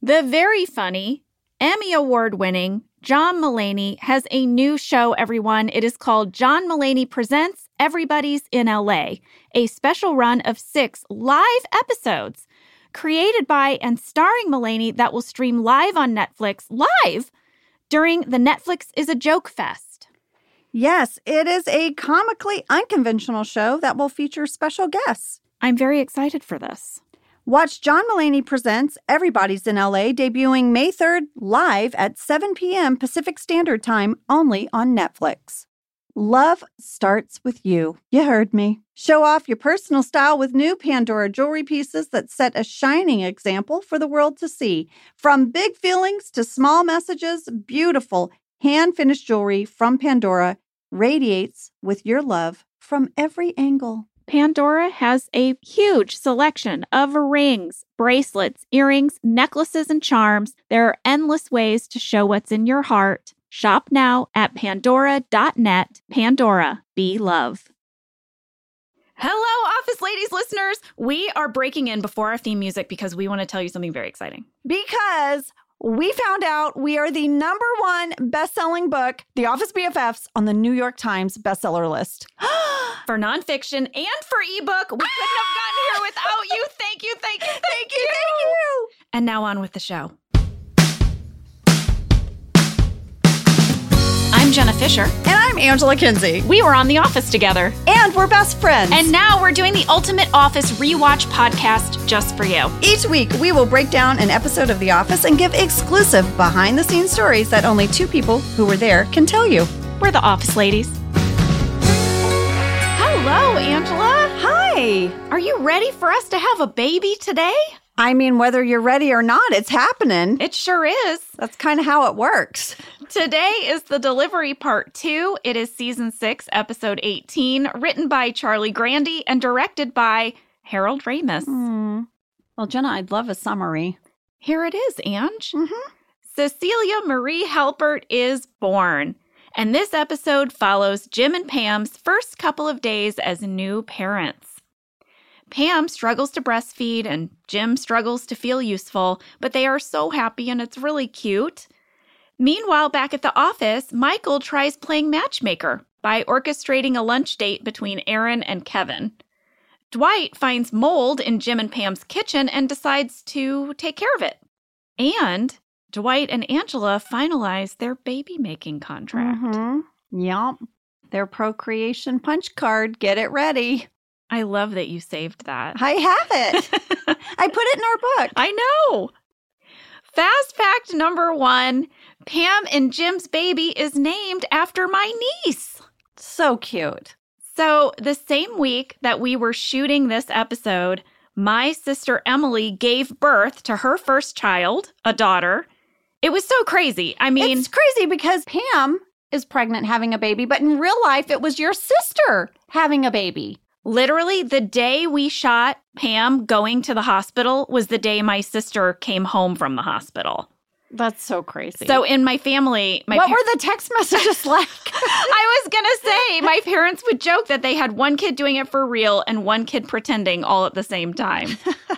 The very funny, Emmy Award-winning John Mulaney has a new show, everyone. It is called John Mulaney Presents Everybody's in L.A., a special run of 6 live episodes created by and starring Mulaney that will stream live on Netflix live during the Netflix is a Joke Fest. Yes, it is a comically unconventional show that will feature special guests. I'm very excited for this. Watch John Mulaney Presents Everybody's in LA debuting May 3rd live at 7 p.m. Pacific Standard Time only on Netflix. Love starts with you. You heard me. Show off your personal style with new Pandora jewelry pieces that set a shining example for the world to see. From big feelings to small messages, beautiful hand-finished jewelry from Pandora radiates with your love from every angle. Pandora has a huge selection of rings, bracelets, earrings, necklaces, and charms. There are endless ways to show what's in your heart. Shop now at pandora.net. Pandora, be love. Hello, Office Ladies listeners. We are breaking in before our theme music because we want to tell you something very exciting. Because we found out we are the #1 best-selling book, The Office BFFs, on the New York Times bestseller list. For nonfiction and for ebook, we couldn't have gotten here without you. Thank you, thank you, thank you. Thank you. And now on with the show. I'm Jenna Fisher. And I'm Angela Kinsey. We were on The Office together. And we're best friends. And now we're doing the Ultimate Office Rewatch podcast just for you. Each week, we will break down an episode of The Office and give exclusive behind-the-scenes stories that only 2 people who were there can tell you. We're the Office Ladies. Hello, Angela. Hi. Are you ready for us to have a baby today? I mean, whether you're ready or not, it's happening. It sure is. That's kind of how it works. Today is the delivery part 2. It is season 6, episode 18, written by Charlie Grandy and directed by Harold Ramis. Well, Jenna, I'd love a summary. Here it is, Ange. Cecilia Marie Halpert is born. And this episode follows Jim and Pam's first couple of days as new parents. Pam struggles to breastfeed and Jim struggles to feel useful, but they are so happy and it's really cute. Meanwhile, back at the office, Michael tries playing matchmaker by orchestrating a lunch date between Aaron and Kevin. Dwight finds mold in Jim and Pam's kitchen and decides to take care of it. And Dwight and Angela finalize their baby-making contract. Yup. Their procreation punch card. Get it ready. I love that you saved that. I have it. I put it in our book. I know. Fast fact number 1, Pam and Jim's baby is named after my niece. So cute. So the same week that we were shooting this episode, my sister Emily gave birth to her first child, a daughter. It was so crazy. I mean, it's crazy because Pam is pregnant having a baby, but in real life, it was your sister having a baby. Literally, the day we shot Pam going to the hospital was the day my sister came home from the hospital. That's so crazy. So in my family... What were the text messages like? I was going to say, my parents would joke that they had one kid doing it for real and one kid pretending all at the same time.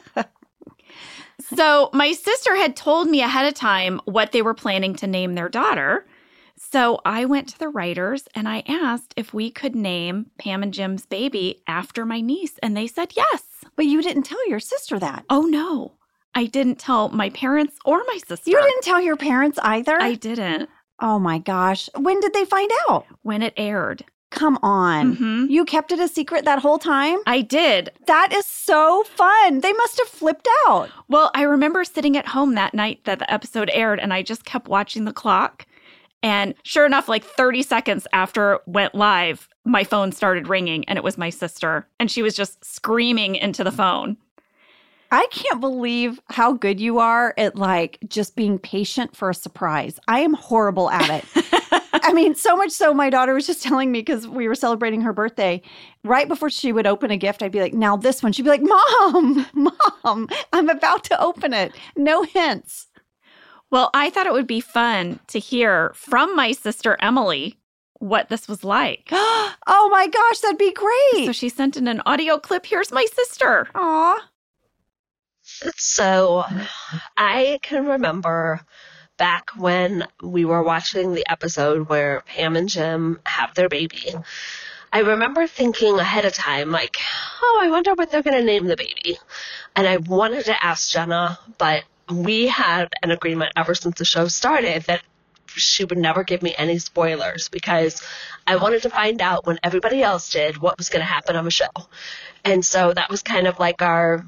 So my sister had told me ahead of time what they were planning to name their daughter. So I went to the writers and I asked if we could name Pam and Jim's baby after my niece. And they said yes. But you didn't tell your sister that. Oh, no. I didn't tell my parents or my sister. You didn't tell your parents either? I didn't. Oh, my gosh. When did they find out? When it aired. Come on. You kept it a secret that whole time? I did. That is so fun. They must have flipped out. Well, I remember sitting at home that night that the episode aired, and I just kept watching the clock. And sure enough, like 30 seconds after it went live, my phone started ringing, and it was my sister. And she was just screaming into the phone. I can't believe how good you are at, like, just being patient for a surprise. I am horrible at it. I mean, so much so my daughter was just telling me because we were celebrating her birthday. Right before she would open a gift, I'd be like, now this one. She'd be like, Mom, I'm about to open it. No hints. Well, I thought it would be fun to hear from my sister Emily what this was like. Oh my gosh, that'd be great. So she sent in an audio clip. Here's my sister. Aw. So I can remember back when we were watching the episode where Pam and Jim have their baby. I remember thinking ahead of time, like, oh, I wonder what they're going to name the baby. And I wanted to ask Jenna, but we had an agreement ever since the show started that she would never give me any spoilers because I wanted to find out when everybody else did what was going to happen on the show. And so that was kind of like our,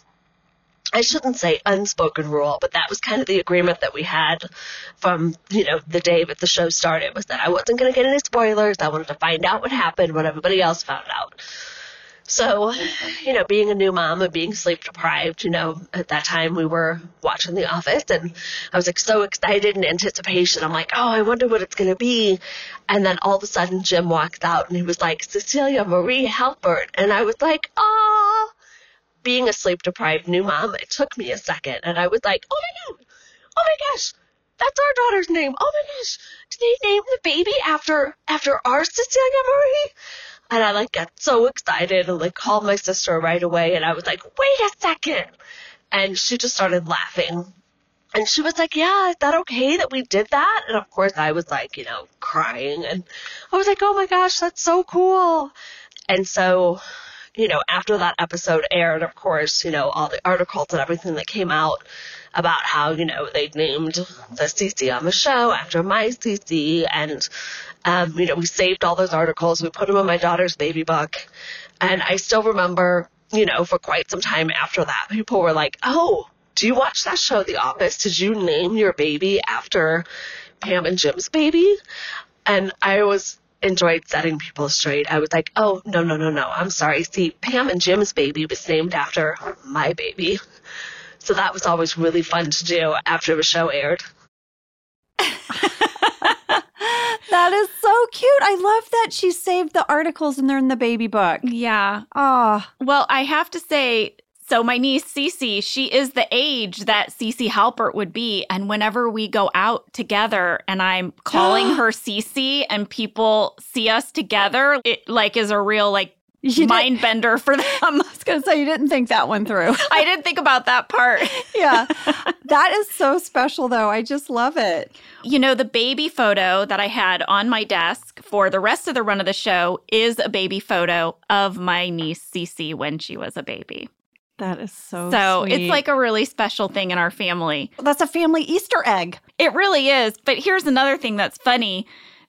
I shouldn't say unspoken rule, but that was kind of the agreement that we had from, the day that the show started, was that I wasn't going to get any spoilers. I wanted to find out what happened when everybody else found out. So, being a new mom and being sleep deprived, at that time we were watching The Office and I was like so excited in anticipation. I'm like, oh, I wonder what it's going to be. And then all of a sudden Jim walks out and he was like, Cecilia Marie Halpert. And I was like, oh. Being a sleep-deprived new mom, it took me a second, and I was like, oh my gosh, that's our daughter's name. Oh my gosh, did they name the baby after our Cecilia Marie? And I got so excited and called my sister right away, and I was like, wait a second. And she just started laughing. And she was like, yeah, is that okay that we did that? And of course I was crying, and I was like, oh my gosh, that's so cool. And so, after that episode aired, of course, all the articles and everything that came out about how, they named the Cece on the show after my Cece. And, we saved all those articles. We put them in my daughter's baby book. And I still remember, for quite some time after that, people were like, oh, do you watch that show, The Office? Did you name your baby after Pam and Jim's baby? And I enjoyed setting people straight. I was like, oh, no. I'm sorry. See, Pam and Jim's baby was named after my baby. So that was always really fun to do after the show aired. That is so cute. I love that she saved the articles and they're in the baby book. Yeah. Oh. Well, I have to say, so my niece Cece, she is the age that Cece Halpert would be. And whenever we go out together and I'm calling her Cece and people see us together, it is a real mind bender for them. I was going to say, you didn't think that one through. I didn't think about that part. Yeah. That is so special, though. I just love it. The baby photo that I had on my desk for the rest of the run of the show is a baby photo of my niece Cece when she was a baby. That is so sweet. It's a really special thing in our family. That's a family Easter egg. It really is. But here's another thing that's funny.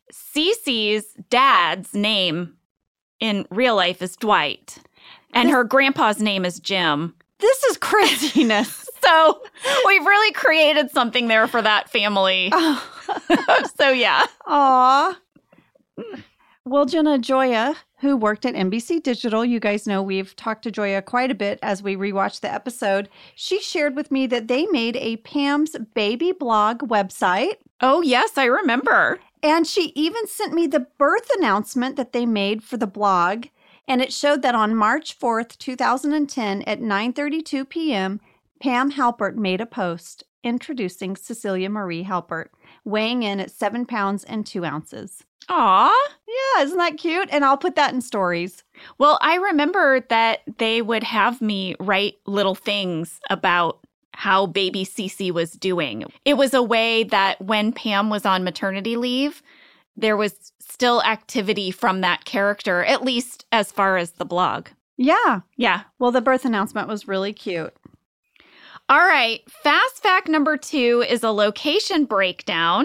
Cece's dad's name in real life is Dwight, and her grandpa's name is Jim. This is craziness. So we've really created something there for that family. Oh. So, yeah. Aw. Well, Jenna, Joya, who worked at NBC Digital, you guys know we've talked to Joya quite a bit as we rewatched the episode. She shared with me that they made a Pam's Baby blog website. Oh, yes, I remember. And she even sent me the birth announcement that they made for the blog. And it showed that on March 4th, 2010 at 9:32 p.m., Pam Halpert made a post introducing Cecilia Marie Halpert, weighing in at 7 pounds and 2 ounces. Aw. Yeah, isn't that cute? And I'll put that in stories. Well, I remember that they would have me write little things about how baby Cece was doing. It was a way that when Pam was on maternity leave, there was still activity from that character, at least as far as the blog. Yeah. Yeah. Well, the birth announcement was really cute. All right. Fast fact number 2 is a location breakdown.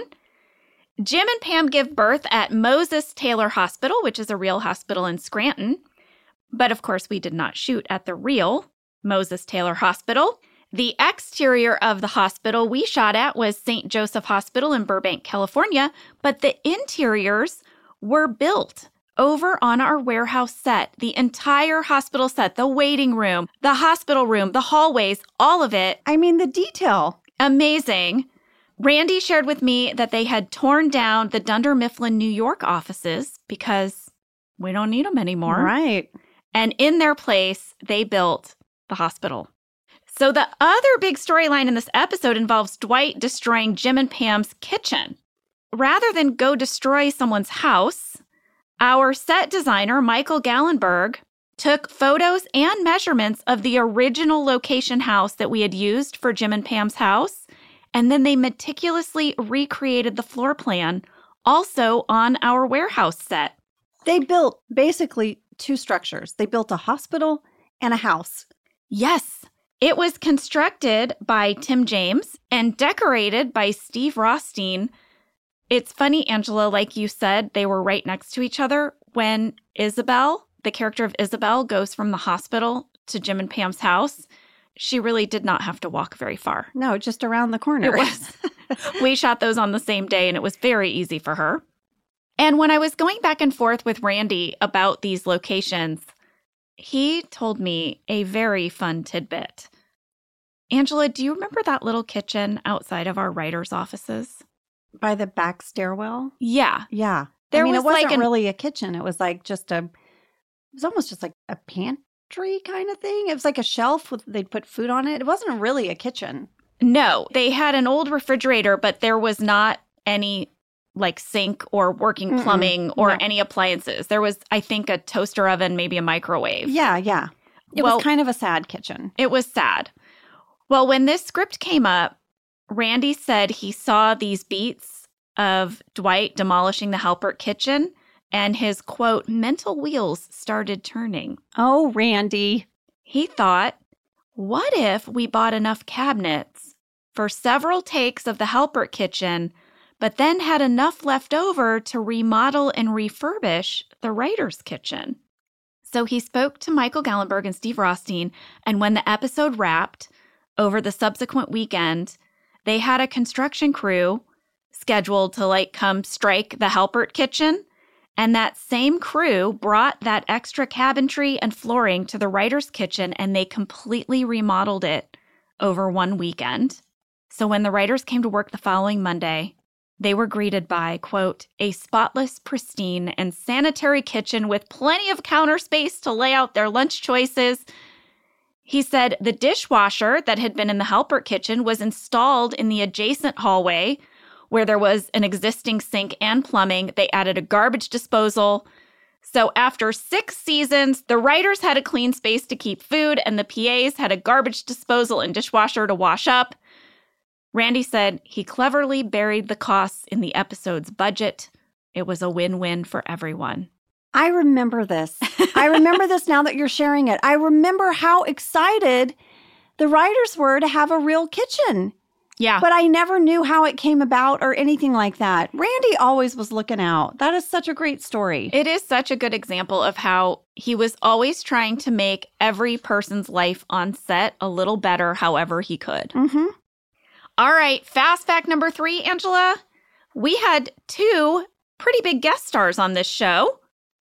Jim and Pam give birth at Moses Taylor Hospital, which is a real hospital in Scranton. But of course, we did not shoot at the real Moses Taylor Hospital. The exterior of the hospital we shot at was St. Joseph Hospital in Burbank, California, but the interiors were built over on our warehouse set. The entire hospital set, the waiting room, the hospital room, the hallways, all of it. I mean, the detail. Amazing. Randy shared with me that they had torn down the Dunder Mifflin, New York offices because we don't need them anymore. Right. And in their place, they built the hospital. So the other big storyline in this episode involves Dwight destroying Jim and Pam's kitchen. Rather than go destroy someone's house, our set designer, Michael Gallenberg, took photos and measurements of the original location house that we had used for Jim and Pam's house, and then they meticulously recreated the floor plan, also on our warehouse set. They built basically 2 structures. They built a hospital and a house. Yes, it was constructed by Tim James and decorated by Steve Rothstein. It's funny, Angela, like you said, they were right next to each other. When Isabel, the character of Isabel, goes from the hospital to Jim and Pam's house, she really did not have to walk very far. No, just around the corner. It was. We shot those on the same day, and it was very easy for her. And when I was going back and forth with Randy about these locations, he told me a very fun tidbit. Angela, do you remember that little kitchen outside of our writers' offices? By the back stairwell? Yeah. Yeah. It wasn't really a kitchen. It was like it was almost just like a pantry kind of thing. It was like a shelf they'd put food on it. It wasn't really a kitchen. No, they had an old refrigerator, but there was not any like sink or working plumbing or any appliances. There was, I think, a toaster oven, maybe a microwave. Yeah, yeah. It was kind of a sad kitchen. It was sad. Well, when this script came up, Randy said he saw these beats of Dwight demolishing the Halpert kitchen, and his, quote, mental wheels started turning. Oh, Randy. He thought, what if we bought enough cabinets for several takes of the Halpert kitchen, but then had enough left over to remodel and refurbish the writer's kitchen? So he spoke to Michael Gallenberg and Steve Rothstein, and when the episode wrapped, over the subsequent weekend, they had a construction crew scheduled to come strike the Halpert kitchen. And that same crew brought that extra cabinetry and flooring to the writer's kitchen, and they completely remodeled it over one weekend. So when the writers came to work the following Monday, they were greeted by, quote, a spotless, pristine, and sanitary kitchen with plenty of counter space to lay out their lunch choices. He said the dishwasher that had been in the Halpert kitchen was installed in the adjacent hallway, where there was an existing sink and plumbing. They added a garbage disposal. So after 6 seasons, the writers had a clean space to keep food, and the PAs had a garbage disposal and dishwasher to wash up. Randy said he cleverly buried the costs in the episode's budget. It was a win-win for everyone. I remember this. I remember this now that you're sharing it. I remember how excited the writers were to have a real kitchen. Yeah. But I never knew how it came about or anything like that. Randy always was looking out. That is such a great story. It is such a good example of how he was always trying to make every person's life on set a little better however he could. Mm-hmm. All right, fast fact number 3, Angela. We had 2 pretty big guest stars on this show.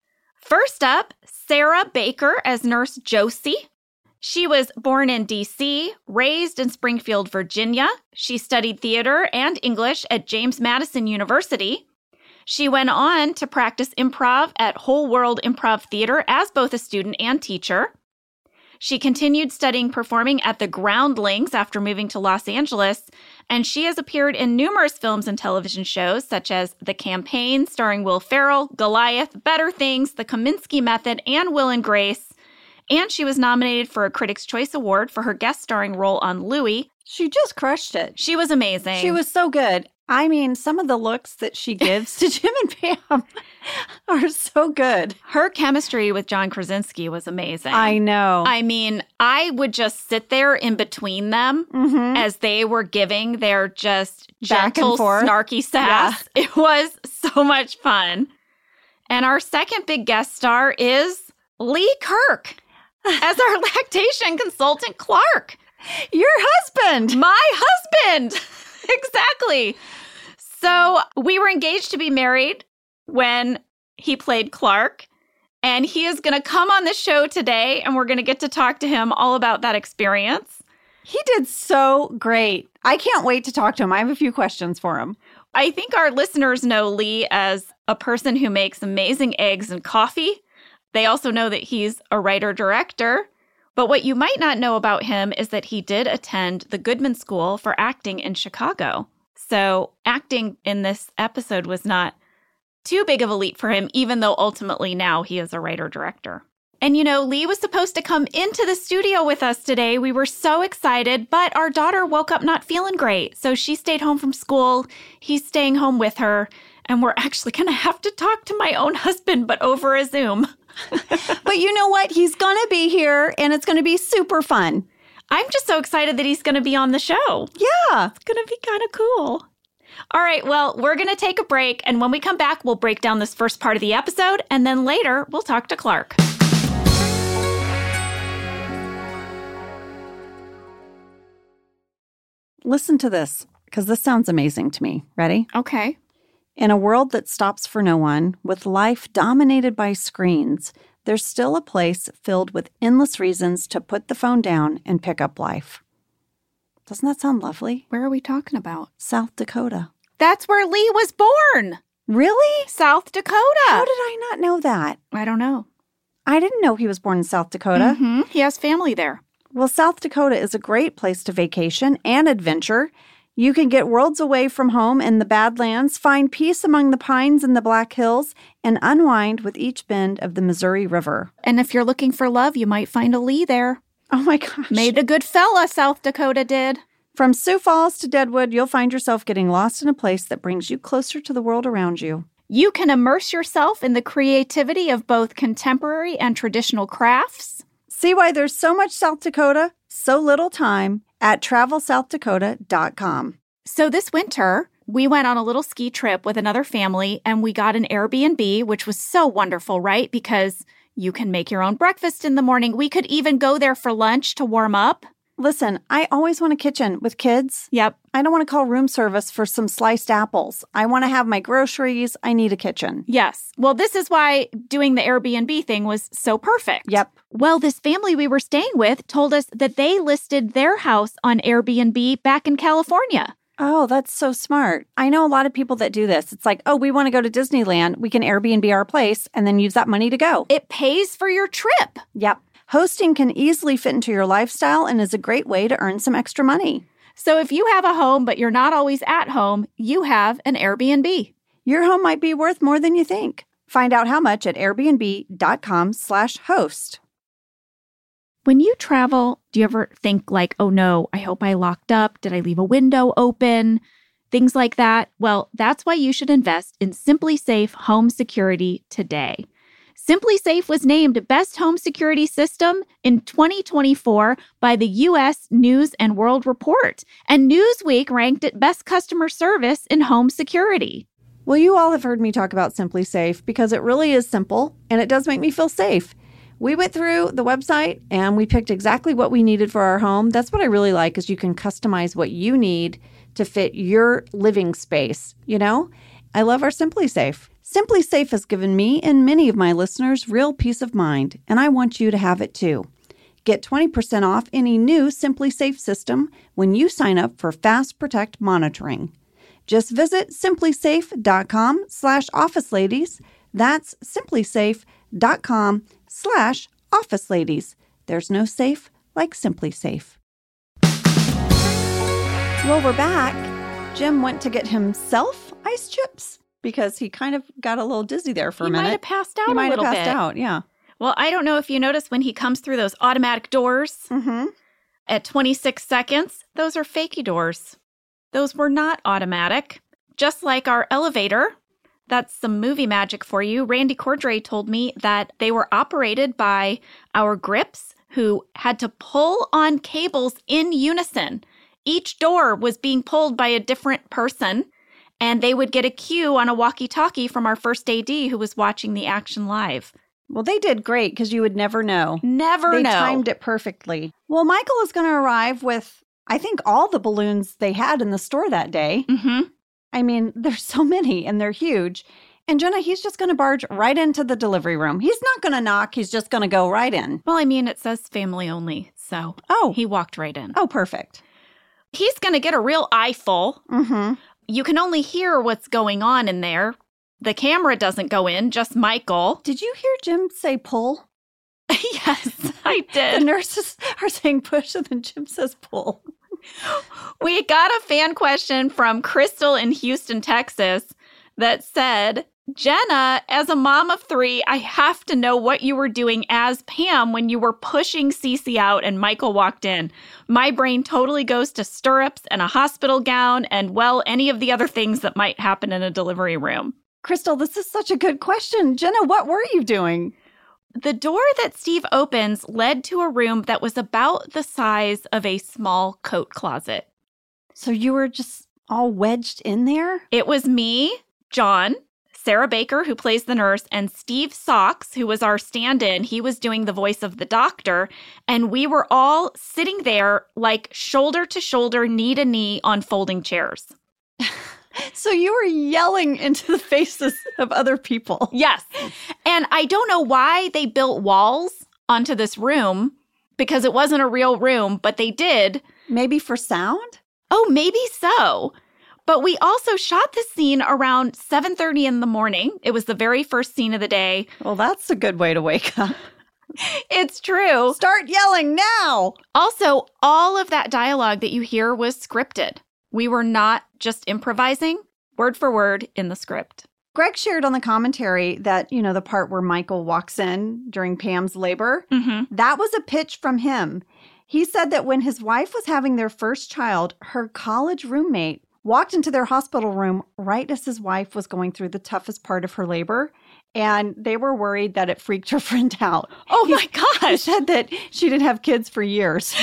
First up, Sarah Baker as Nurse Josie. She was born in D.C., raised in Springfield, Virginia. She studied theater and English at James Madison University. She went on to practice improv at Whole World Improv Theater as both a student and teacher. She continued studying performing at the Groundlings after moving to Los Angeles, and she has appeared in numerous films and television shows such as The Campaign, starring Will Ferrell, Goliath, Better Things, The Kominsky Method, and Will and Grace. And she was nominated for a Critics' Choice Award for her guest starring role on Louie. She just crushed it. She was amazing. She was so good. I mean, some of the looks that she gives to Jim and Pam are so good. Her chemistry with John Krasinski was amazing. I know. I mean, I would just sit there in between them as they were giving their just Back gentle, and forth. snarky sass. Yeah. It was so much fun. And our second big guest star is Lee Kirk as our lactation consultant, Clark. Your husband. My husband. Exactly. So we were engaged to be married when he played Clark, and he is going to come on the show today, and we're going to get to talk to him all about that experience. He did so great. I can't wait to talk to him. I have a few questions for him. I think our listeners know Lee as a person who makes amazing eggs and coffee. They also know that he's a writer-director. But what you might not know about him is that he did attend the Goodman School for Acting in Chicago. So acting in this episode was not too big of a leap for him, even though ultimately now he is a writer-director. And Lee was supposed to come into the studio with us today. We were so excited, but our daughter woke up not feeling great. So she stayed home from school. He's staying home with her. And we're actually going to have to talk to my own husband, but over a Zoom. But you know what? He's going to be here, and it's going to be super fun. I'm just so excited that he's going to be on the show. Yeah. It's going to be kind of cool. All right, well, we're going to take a break. And when we come back, we'll break down this first part of the episode. And then later, we'll talk to Clark. Listen to this, because this sounds amazing to me. Ready? Okay. In a world that stops for no one, with life dominated by screens, there's still a place filled with endless reasons to put the phone down and pick up life. Doesn't that sound lovely? Where are we talking about? South Dakota. That's where Lee was born. Really? South Dakota. How did I not know that? I don't know. I didn't know he was born in South Dakota. Mm-hmm. He has family there. Well, South Dakota is a great place to vacation and adventure. You can get worlds away from home in the Badlands, find peace among the pines in the Black Hills, and unwind with each bend of the Missouri River. And if you're looking for love, you might find a Lee there. Oh my gosh. Made a good fella, South Dakota did. From Sioux Falls to Deadwood, you'll find yourself getting lost in a place that brings you closer to the world around you. You can immerse yourself in the creativity of both contemporary and traditional crafts. See why there's so much South Dakota, so little time at TravelSouthDakota.com. So this winter, we went on a little ski trip with another family, and we got an Airbnb, which was so wonderful, right? Because you can make your own breakfast in the morning. We could even go there for lunch to warm up. Listen, I always want a kitchen with kids. Yep. I don't want to call room service for some sliced apples. I want to have my groceries. I need a kitchen. Yes. Well, this is why doing the Airbnb thing was so perfect. Yep. Well, this family we were staying with told us that they listed their house on Airbnb back in California. Oh, that's so smart. I know a lot of people that do this. It's like, oh, we want to go to Disneyland. We can Airbnb our place and then use that money to go. It pays for your trip. Yep. Hosting can easily fit into your lifestyle and is a great way to earn some extra money. So if you have a home, but you're not always at home, you have an Airbnb. Your home might be worth more than you think. Find out how much at airbnb.com/host. When you travel, do you ever think like, oh no, I hope I locked up? Did I leave a window open? Things like that. Well, that's why you should invest in SimpliSafe Home Security today. SimpliSafe was named Best Home Security System in 2024 by the U.S. News and World Report, and Newsweek ranked it Best Customer Service in Home Security. Well, you all have heard me talk about SimpliSafe because it really is simple and it does make me feel safe. We went through the website and we picked exactly what we needed for our home. That's what I really like is you can customize what you need to fit your living space, you know? I love our SimpliSafe. SimpliSafe has given me and many of my listeners real peace of mind, and I want you to have it too. Get 20% off any new SimpliSafe system when you sign up for Fast Protect monitoring. Just visit simplisafe.com/officeladies. That's simplisafe.com/officeladies. There's no safe like SimpliSafe. Well, we're back. Jim went to get himself ice chips because he kind of got a little dizzy there for a minute. He might have passed out He a might have little passed bit. out, yeah. Well, I don't know if you noticed when he comes through those automatic doors at 26 seconds, those are fakey doors. Those were not automatic. Just like our elevator. That's some movie magic for you. Randy Cordray told me that they were operated by our grips who had to pull on cables in unison. Each door was being pulled by a different person, and they would get a cue on a walkie-talkie from our first AD who was watching the action live. Well, they did great because you would never know. Never They know. timed it perfectly. Well, Michael is going to arrive with, I think, all the balloons they had in the store that day. Mm-hmm. I mean, there's so many and they're huge. And Jenna, he's just going to barge right into the delivery room. He's not going to knock. He's just going to go right in. Well, I mean, it says family only, so he walked right in. Oh, perfect. He's going to get a real eyeful. Mm-hmm. You can only hear what's going on in there. The camera doesn't go in, just Michael. Did you hear Jim say pull? Yes, I The did. nurses are saying push and then Jim says pull. We got a fan question from Crystal in Houston, Texas that said, Jenna, as a mom of 3, I have to know what you were doing as Pam when you were pushing Cece out and Michael walked in. My brain totally goes to stirrups and a hospital gown and, well, any of the other things that might happen in a delivery room. Crystal, this is such a good question. Jenna, what were you doing? The door that Steve opens led to a room that was about the size of a small coat closet. So you were just all wedged in there? It was me, John, Sarah Baker, who plays the nurse, and Steve Socks, who was our stand-in. He was doing the voice of the doctor. And we were all sitting there like shoulder to shoulder, knee to knee on folding chairs. So you were yelling into the faces of other people. Yes. And I don't know why they built walls onto this room because it wasn't a real room, but they did. Maybe for sound? Oh, maybe so. But we also shot this scene around 7:30 in the morning. It was the very first scene of the day. Well, that's a good way to wake up. It's true. Start yelling now. Also, all of that dialogue that you hear was scripted. We were not just improvising, word for word in the script. Greg shared on the commentary that, the part where Michael walks in during Pam's labor, that was a pitch from him. He said that when his wife was having their first child, her college roommate walked into their hospital room right as his wife was going through the toughest part of her labor, and they were worried that it freaked her friend out. Oh my gosh. He said that she didn't have kids for years.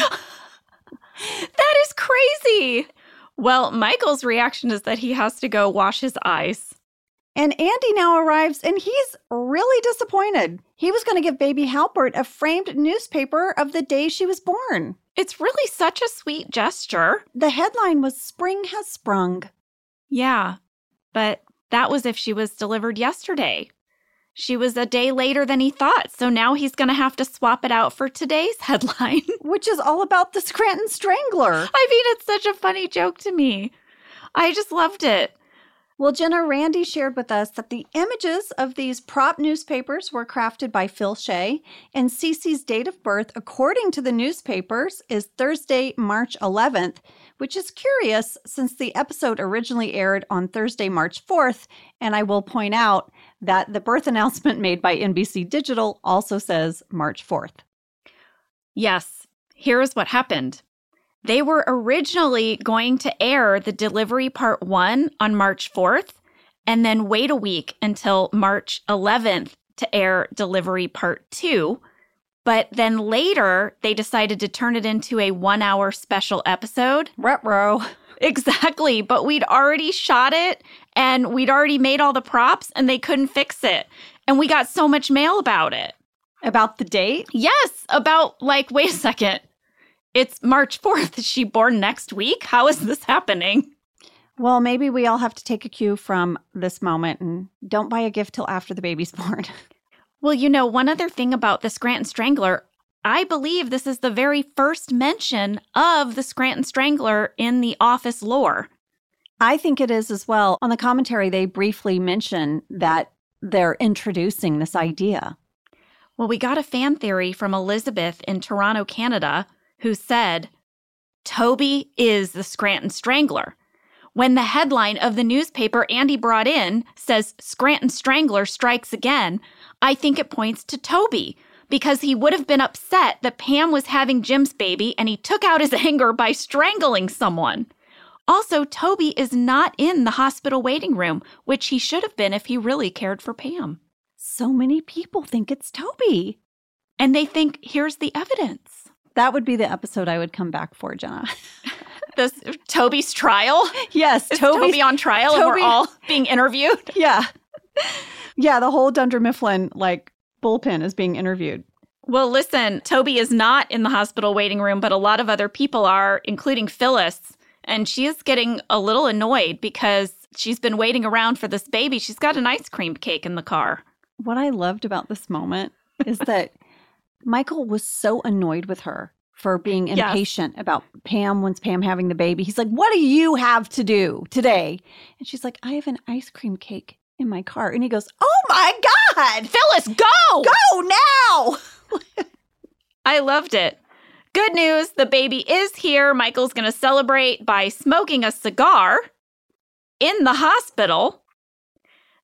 That is crazy. Well, Michael's reaction is that he has to go wash his eyes. And Andy now arrives, and he's really disappointed. He was going to give baby Halpert a framed newspaper of the day she was born. It's really such a sweet gesture. The headline was "Spring Has Sprung." Yeah, but that was if she was delivered yesterday. She was a day later than he thought, so now he's going to have to swap it out for today's headline. Which is all about the Scranton Strangler. I mean, it's such a funny joke to me. I just loved it. Well, Jenna, Randy shared with us that the images of these prop newspapers were crafted by Phil Shea, and Cece's date of birth, according to the newspapers, is Thursday, March 11th, which is curious since the episode originally aired on Thursday, March 4th, and I will point out that the birth announcement made by NBC Digital also says March 4th. Yes, here's what happened. They were originally going to air the delivery part 1 on March 4th and then wait a week until March 11th to air delivery part 2. But then later, they decided to turn it into a 1-hour special episode. Ruh-roh. Exactly. But we'd already shot it and we'd already made all the props and they couldn't fix it. And we got so much mail about it. About the date? Yes. About wait a second. It's March 4th. Is she born next week? How is this happening? Well, maybe we all have to take a cue from this moment and don't buy a gift till after the baby's born. Well, one other thing about the Scranton Strangler, I believe this is the very first mention of the Scranton Strangler in the Office lore. I think it is as well. On the commentary, they briefly mention that they're introducing this idea. Well, we got a fan theory from Elizabeth in Toronto, Canada, who said, Toby is the Scranton Strangler. When the headline of the newspaper Andy brought in says Scranton Strangler strikes again, I think it points to Toby because he would have been upset that Pam was having Jim's baby and he took out his anger by strangling someone. Also, Toby is not in the hospital waiting room, which he should have been if he really cared for Pam. So many people think it's Toby. And they think, here's the evidence. That would be the episode I would come back for, Jenna. This Toby's trial? Yes, Is Toby on trial and we're all being interviewed? Yeah. Yeah, the whole Dunder Mifflin, bullpen is being interviewed. Well, listen, Toby is not in the hospital waiting room, but a lot of other people are, including Phyllis. And she is getting a little annoyed because she's been waiting around for this baby. She's got an ice cream cake in the car. What I loved about this moment is that Michael was so annoyed with her for being impatient about Pam once Pam having the baby. He's like, what do you have to do today? And she's like, I have an ice cream cake in my car. And he goes, oh my God! Phyllis, go! Go now! I loved it. Good news, the baby is here. Michael's going to celebrate by smoking a cigar in the hospital.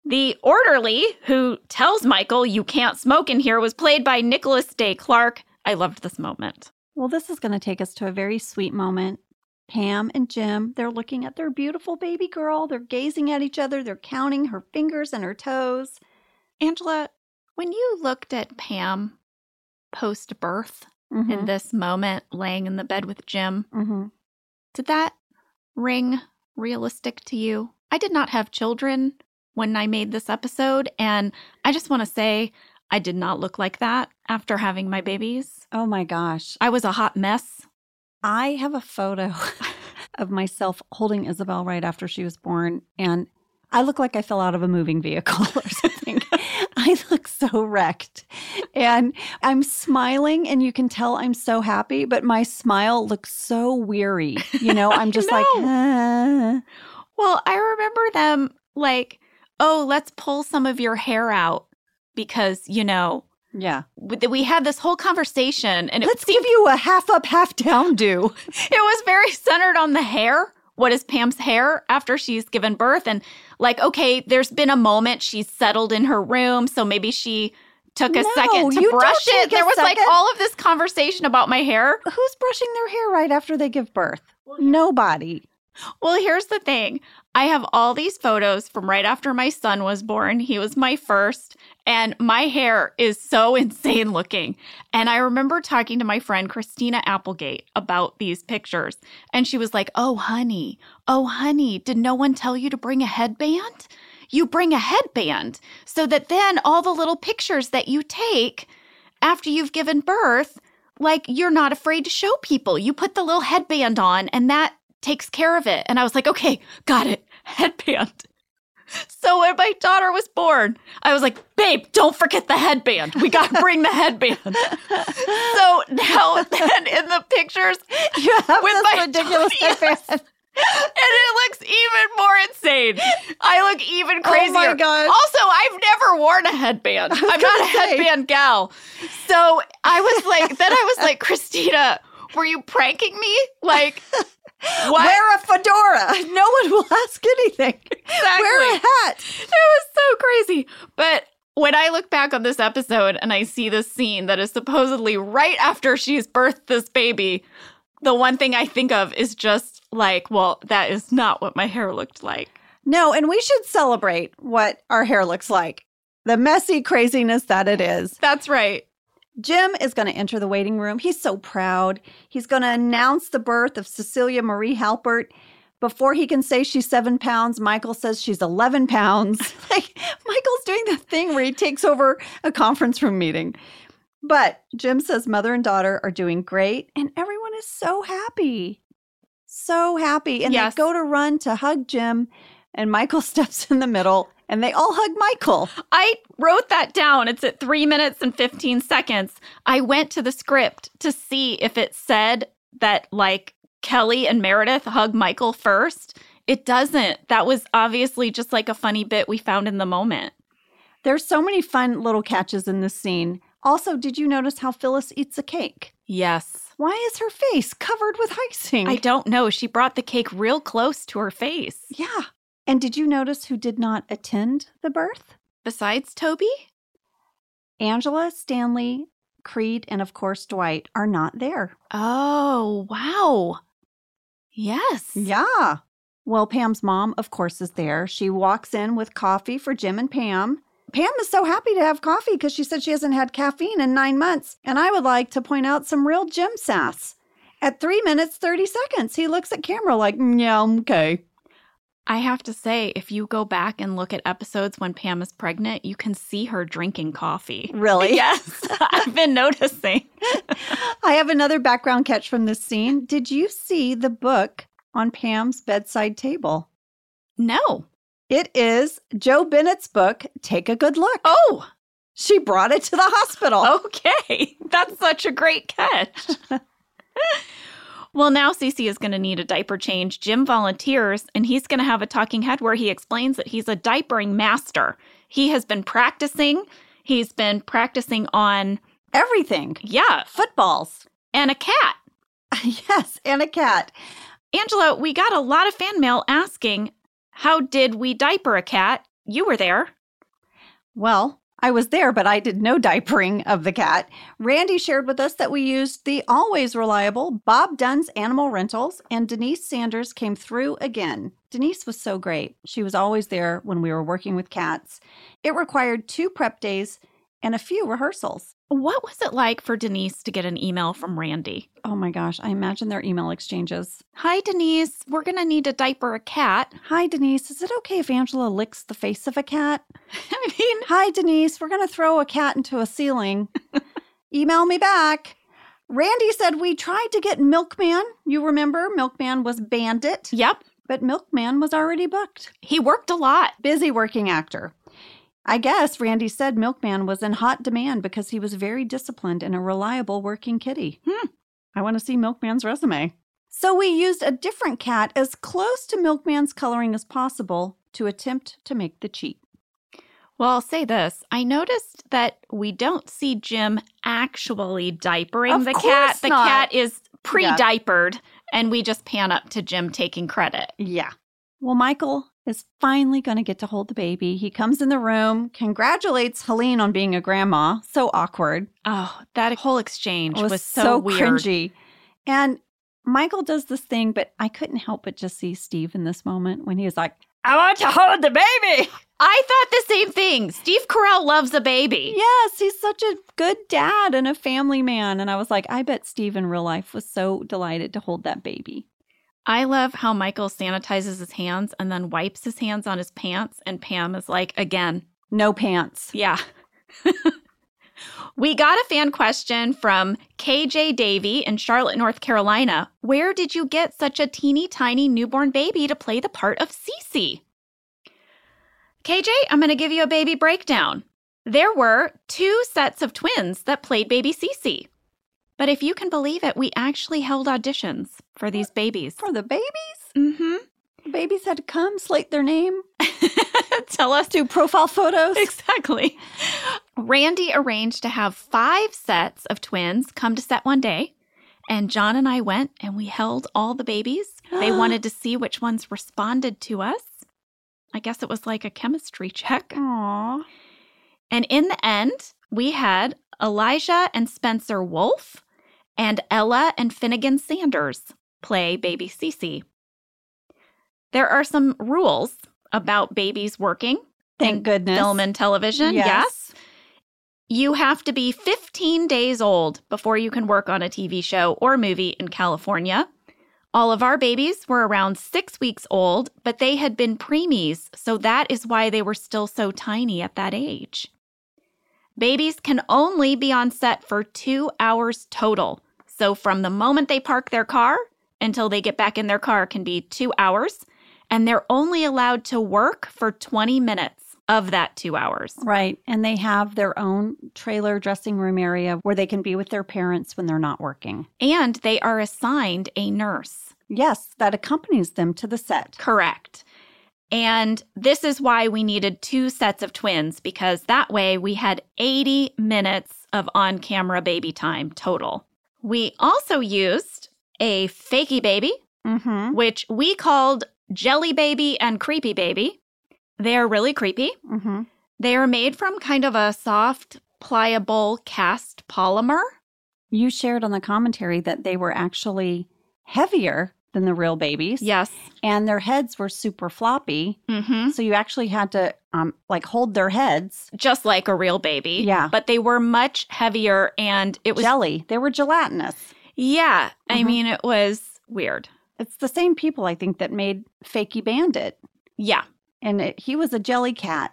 The orderly who tells Michael you can't smoke in here was played by Nicholas Day Clark. I loved this moment. Well, this is going to take us to a very sweet moment. Pam and Jim, they're looking at their beautiful baby girl. They're gazing at each other. They're counting her fingers and her toes. Angela, when you looked at Pam post-birth in this moment, laying in the bed with Jim, did that ring realistic to you? I did not have children when I made this episode, and I just want to say I did not look like that after having my babies. Oh my gosh. I was a hot mess. I have a photo of myself holding Isabel right after she was born, and I look like I fell out of a moving vehicle or something. I look so wrecked. And I'm smiling, and you can tell I'm so happy, but my smile looks so weary. You know, I'm just like, ah. Well, I remember them like, oh, let's pull some of your hair out because, you know, yeah, we had this whole conversation and let's give you a half up, half down do. It was very centered on the hair. What is Pam's hair after she's given birth? And like, okay, there's been a moment she's settled in her room. So maybe she took a second to brush it. There was like all of this conversation about my hair. Who's brushing their hair right after they give birth? Nobody. Well, here's the thing. I have all these photos from right after my son was born. He was my first, and my hair is so insane looking. And I remember talking to my friend Christina Applegate about these pictures, and she was like, oh, honey, did no one tell you to bring a headband? You bring a headband so that then all the little pictures that you take after you've given birth, like you're not afraid to show people. You put the little headband on, and that takes care of it. And I was like, okay, got it. Headband. So when my daughter was born, I was like, babe, don't forget the headband. We got to bring the headband. So now then in the pictures you have with this my ridiculous headband. And it looks even more insane. I look even crazier. Oh my gosh. Also, I've never worn a headband. I'm not a headband gal. So I was like, Christina, were you pranking me? Like, what? Wear a fedora. No one will ask anything. Exactly. Wear a hat. It was so crazy. But when I look back on this episode and I see this scene that is supposedly right after she's birthed this baby, the one thing I think of is just like, well, that is not what my hair looked like. No, and we should celebrate what our hair looks like. The messy craziness that it is. That's right. Jim is going to enter the waiting room. He's so proud. He's going to announce the birth of Cecilia Marie Halpert. Before he can say she's 7 pounds, Michael says she's 11 pounds. Like, Michael's doing the thing where he takes over a conference room meeting. But Jim says mother and daughter are doing great, and everyone is so happy. So happy. And yes. They go to run to hug Jim, and Michael steps in the middle, and they all hug Michael. I wrote that down. It's at 3 minutes and 15 seconds. I went to the script to see if it said that, like, Kelly and Meredith hug Michael first. It doesn't. That was obviously just like a funny bit we found in the moment. There's so many fun little catches in this scene. Also, did you notice how Phyllis eats a cake? Yes. Why is her face covered with icing? I don't know. She brought the cake real close to her face. Yeah. And did you notice who did not attend the birth? Besides Toby? Angela, Stanley, Creed, and of course Dwight are not there. Oh, wow. Yes. Yeah. Well, Pam's mom, of course, is there. She walks in with coffee for Jim and Pam. Pam is so happy to have coffee because she said she hasn't had caffeine in 9 months. And I would like to point out some real Jim sass. At 3 minutes, 30 seconds, he looks at camera like, yeah, okay. I have to say, if you go back and look at episodes when Pam is pregnant, you can see her drinking coffee. Really? Yes. I've been noticing. I have another background catch from this scene. Did you see the book on Pam's bedside table? No. It is Joe Bennett's book, Take a Good Look. Oh. She brought it to the hospital. Okay. That's such a great catch. Well, now Cece is going to need a diaper change. Jim volunteers, and he's going to have a talking head where he explains that he's a diapering master. He has been practicing. He's been practicing on everything. Yeah. Footballs. And a cat. Yes, and a cat. Angela, we got a lot of fan mail asking, how did we diaper a cat? You were there. Well, I was there, but I did no diapering of the cat. Randy shared with us that we used the always reliable Bob Dunn's Animal Rentals, and Denise Sanders came through again. Denise was so great. She was always there when we were working with cats. It required 2 prep days and a few rehearsals. What was it like for Denise to get an email from Randy? Oh my gosh, I imagine their email exchanges. Hi, Denise. We're going to need to diaper a cat. Hi, Denise. Is it okay if Angela licks the face of a cat? I mean, Hi, Denise. We're going to throw a cat into a ceiling. Email me back. Randy said we tried to get Milkman. You remember Milkman was Bandit, yep. but Milkman was already booked. He worked a lot. Busy working actor. I guess Randy said Milkman was in hot demand because he was very disciplined and a reliable working kitty. I want to see Milkman's resume. So we used a different cat as close to Milkman's coloring as possible to attempt to make the cheat. Well, I'll say this. I noticed that we don't see Jim actually diapering Of the course cat. The not. cat is pre-diapered, and we just pan up to Jim taking credit. Yeah. Well, Michael is finally going to get to hold the baby. He comes in the room, congratulates Helene on being a grandma. So awkward. Oh, that whole exchange It was so weird. cringy. And Michael does this thing, but I couldn't help but just see Steve in this moment when he was like, I want to hold the baby. I thought the same thing. Steve Carell loves a baby. Yes, he's such a good dad and a family man. And I was like, I bet Steve in real life was so delighted to hold that baby. I love how Michael sanitizes his hands and then wipes his hands on his pants. And Pam is like, again, no pants. Yeah. We got a fan question from KJ Davey in Charlotte, North Carolina. Where did you get such a teeny tiny newborn baby to play the part of Cece? KJ, I'm going to give you a baby breakdown. There were 2 sets of twins that played baby Cece. But if you can believe it, we actually held auditions for these babies. For the babies? Mm-hmm. The babies had to come, slate their name, Tell us. do profile photos. Exactly. Randy arranged to have 5 sets of twins come to set one day. And John and I went and we held all the babies. They wanted to see which ones responded to us. I guess it was like a chemistry check. Aww. And in the end, we had Elijah and Spencer Wolf and Ella and Finnegan Sanders play baby Cece. There are some rules about babies working. Thank in goodness. Film and television, yes. You have to be 15 days old before you can work on a TV show or movie in California. All of our babies were around 6 weeks old, but they had been preemies, so that is why they were still so tiny at that age. Babies can only be on set for 2 hours total. So from the moment they park their car until they get back in their car can be 2 hours, and they're only allowed to work for 20 minutes of that 2 hours. Right. And they have their own trailer dressing room area where they can be with their parents when they're not working. And they are assigned a nurse. Yes, that accompanies them to the set. Correct. And this is why we needed 2 sets of twins, because that way we had 80 minutes of on-camera baby time total. We also used a fakey baby, which we called Jelly Baby and Creepy Baby. They are really creepy. They are made from kind of a soft, pliable cast polymer. You shared on the commentary that they were actually heavier than the real babies. Yes. And their heads were super floppy. So you actually had to hold their heads. Just like a real baby. Yeah. But they were much heavier and it was... Jelly. They were gelatinous. Yeah. I mean, it was weird. It's the same people, I think, that made Fakey Bandit. Yeah. And he was a jelly cat.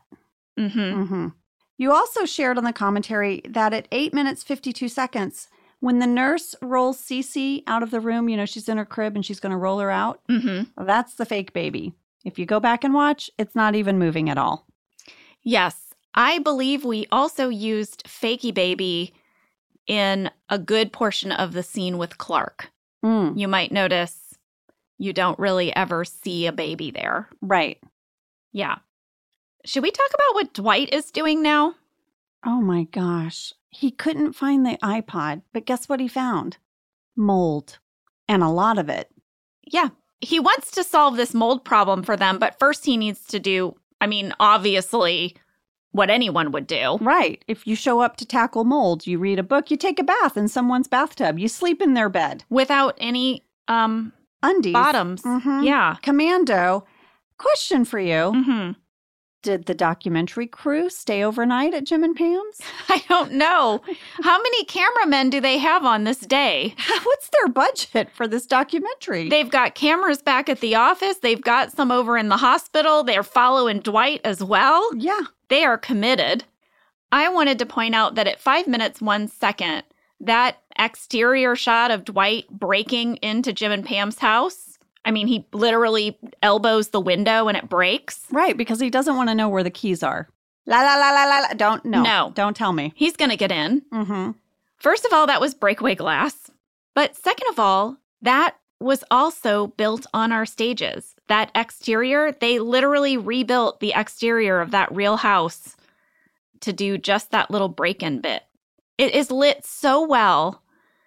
You also shared on the commentary that at 8 minutes, 52 seconds, when the nurse rolls Cece out of the room, you know, she's in her crib and she's going to roll her out. That's the fake baby. If you go back and watch, it's not even moving at all. Yes. I believe we also used Fakey Baby in a good portion of the scene with Clark. You might notice you don't really ever see a baby there. Right. Yeah. Should we talk about what Dwight is doing now? Oh my gosh. He couldn't find the iPod, but guess what he found? Mold. And a lot of it. Yeah. He wants to solve this mold problem for them, but first he needs to do, I mean, obviously, what anyone would do. Right. If you show up to tackle mold, you read a book, you take a bath in someone's bathtub, you sleep in their bed. Without any undies. Bottoms. Mm-hmm. Yeah. Commando. Question for you. Mm-hmm. Did the documentary crew stay overnight at Jim and Pam's? I don't know. How many cameramen do they have on this day? What's their budget for this documentary? They've got cameras back at the office. They've got some over in the hospital. They're following Dwight as well. Yeah. They are committed. I wanted to point out that at 5 minutes, 1 second, that exterior shot of Dwight breaking into Jim and Pam's house, I mean, he literally elbows the window and it breaks. Right, because he doesn't want to know where the keys are. La, la, la, la, la, la. Don't tell me. He's going to get in. Mm-hmm. First of all, that was breakaway glass. But second of all, that was also built on our stages. That exterior, they literally rebuilt the exterior of that real house to do just that little break-in bit. It is lit so well.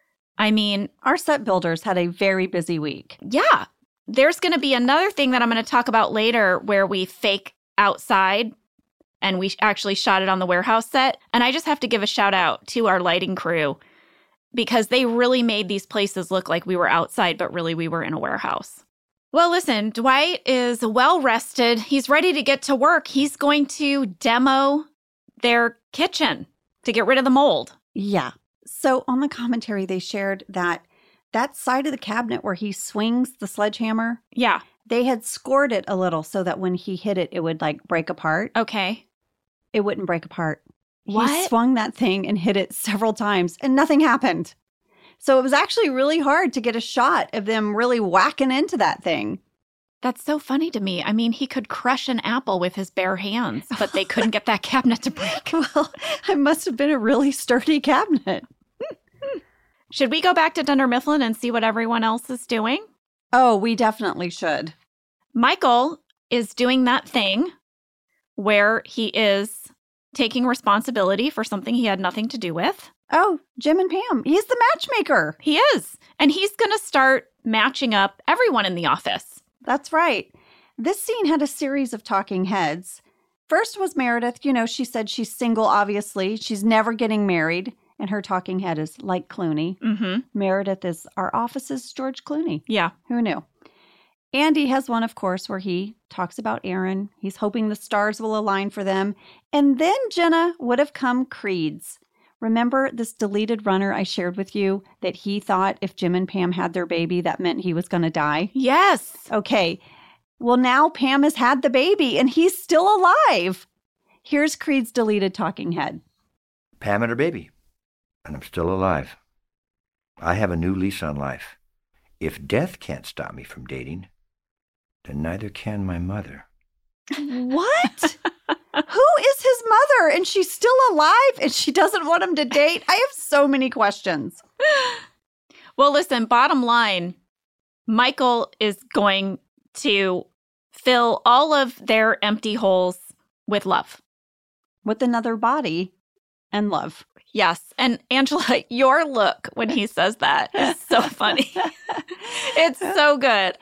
I mean, our set builders had a very busy week. Yeah. There's going to be another thing that I'm going to talk about later where we fake outside and we actually shot it on the warehouse set. And I just have to give a shout out to our lighting crew because they really made these places look like we were outside, but really we were in a warehouse. Well, listen, Dwight is well rested. He's ready to get to work. He's going to demo their kitchen to get rid of the mold. Yeah. So on the commentary, they shared that side of the cabinet where he swings the sledgehammer. Yeah. They had scored it a little so that when he hit it, it would like break apart. Okay. It wouldn't break apart. What? He swung that thing and hit it several times and nothing happened. So it was actually really hard to get a shot of them really whacking into that thing. That's so funny to me. I mean, he could crush an apple with his bare hands, but they couldn't get that cabinet to break. Well, it must have been a really sturdy cabinet. Should we go back to Dunder Mifflin and see what everyone else is doing? Oh, we definitely should. Michael is doing that thing where he is taking responsibility for something he had nothing to do with. Oh, Jim and Pam. He's the matchmaker. He is. And he's going to start matching up everyone in the office. That's right. This scene had a series of talking heads. First was Meredith. You know, she said she's single, obviously. She's never getting married. And her talking head is like Clooney. Mm-hmm. Meredith is our office's George Clooney. Yeah. Who knew? Andy has one, of course, where he talks about Aaron. He's hoping the stars will align for them. And then, Jenna, would have come Creed's. Remember this deleted runner I shared with you that he thought if Jim and Pam had their baby, that meant he was going to die? Yes. Okay. Well, now Pam has had the baby and he's still alive. Here's Creed's deleted talking head. Pam had her baby. And I'm still alive. I have a new lease on life. If death can't stop me from dating, then neither can my mother. What? Who is his mother? And she's still alive and she doesn't want him to date? I have so many questions. Well, listen, bottom line, Michael is going to fill all of their empty holes with love. With another body and love. Yes. And Angela, your look when he says that is so funny. It's so good.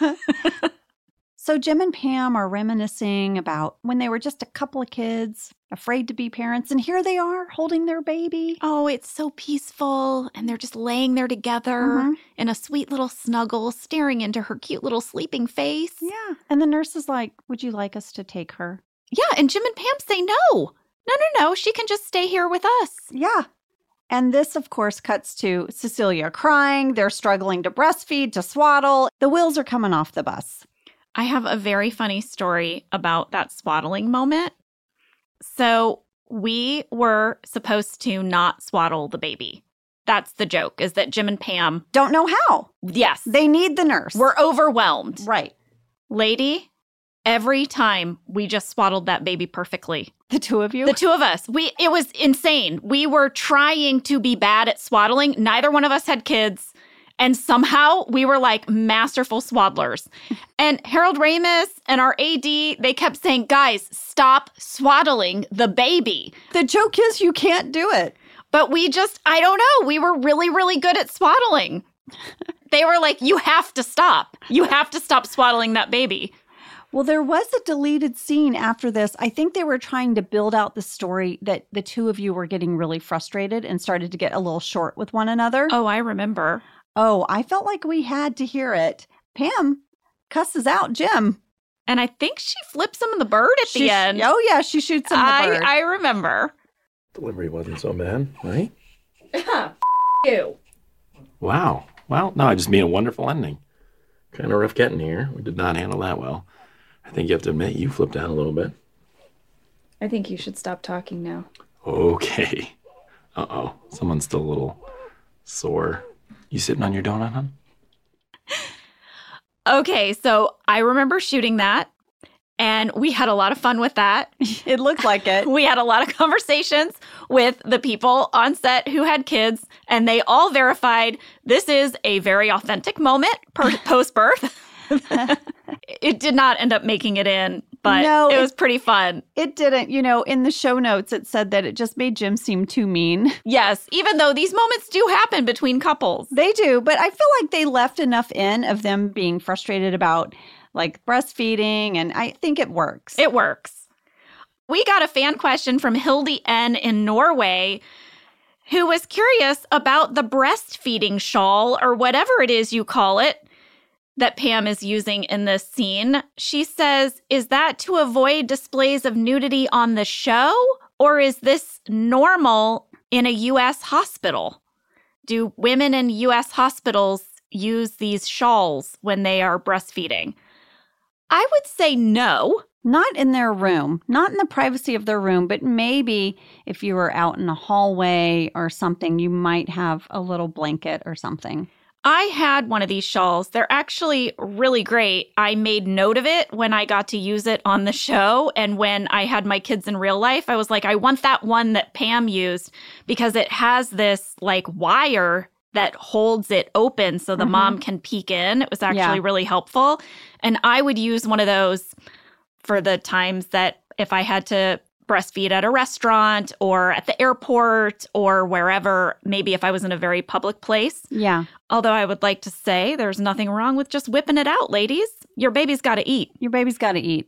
So Jim and Pam are reminiscing about when they were just a couple of kids, afraid to be parents. And here they are holding their baby. Oh, it's so peaceful. And they're just laying there together in a sweet little snuggle, staring into her cute little sleeping face. Yeah. And the nurse is like, would you like us to take her? Yeah. And Jim and Pam say no. No. She can just stay here with us. Yeah. And this, of course, cuts to Cecilia crying. They're struggling to breastfeed, to swaddle. The wheels are coming off the bus. I have a very funny story about that swaddling moment. So we were supposed to not swaddle the baby. That's the joke, is that Jim and Pam don't know how. Yes. They need the nurse. We're overwhelmed. Right. Lady, every time we just swaddled that baby perfectly. The two of you? The two of us. It was insane. We were trying to be bad at swaddling. Neither one of us had kids. And somehow we were like masterful swaddlers. And Harold Ramis and our AD, they kept saying, guys, stop swaddling the baby. The joke is you can't do it. But I don't know. We were really, really good at swaddling. They were like, you have to stop. You have to stop swaddling that baby. Well, there was a deleted scene after this. I think they were trying to build out the story that the two of you were getting really frustrated and started to get a little short with one another. Oh, I remember. Oh, I felt like we had to hear it. Pam cusses out Jim. And I think she flips him the bird at the end. Oh, yeah, she shoots him the bird. I remember. Delivery wasn't so bad, right? You. Wow. Well, no, I just mean a wonderful ending. Kind of rough getting here. We did not handle that well. I think you have to admit you flipped out a little bit. I think you should stop talking now. Okay. Uh-oh. Someone's still a little sore. You sitting on your donut, hon? Okay, so I remember shooting that, and we had a lot of fun with that. It looked like it. We had a lot of conversations with the people on set who had kids, and they all verified this is a very authentic moment post-birth. It did not end up making it in, but No, it was pretty fun. It didn't. You know, in the show notes, it said that it just made Jim seem too mean. Yes, even though these moments do happen between couples. They do, but I feel like they left enough in of them being frustrated about like breastfeeding, and I think it works. It works. We got a fan question from Hildy N in Norway, who was curious about the breastfeeding shawl, or whatever it is you call it, that Pam is using in this scene. She says, is that to avoid displays of nudity on the show, or is this normal in a U.S. hospital? Do women in U.S. hospitals use these shawls when they are breastfeeding? I would say no. Not in their room, not in the privacy of their room, but maybe if you were out in a hallway or something, you might have a little blanket or something. I had one of these shawls. They're actually really great. I made note of it when I got to use it on the show. And when I had my kids in real life, I was like, I want that one that Pam used because it has this like wire that holds it open so the mom can peek in. It was actually really helpful. And I would use one of those for the times that if I had to breastfeed at a restaurant or at the airport or wherever, maybe if I was in a very public place. Yeah. Although I would like to say there's nothing wrong with just whipping it out, ladies. Your baby's got to eat. Your baby's got to eat.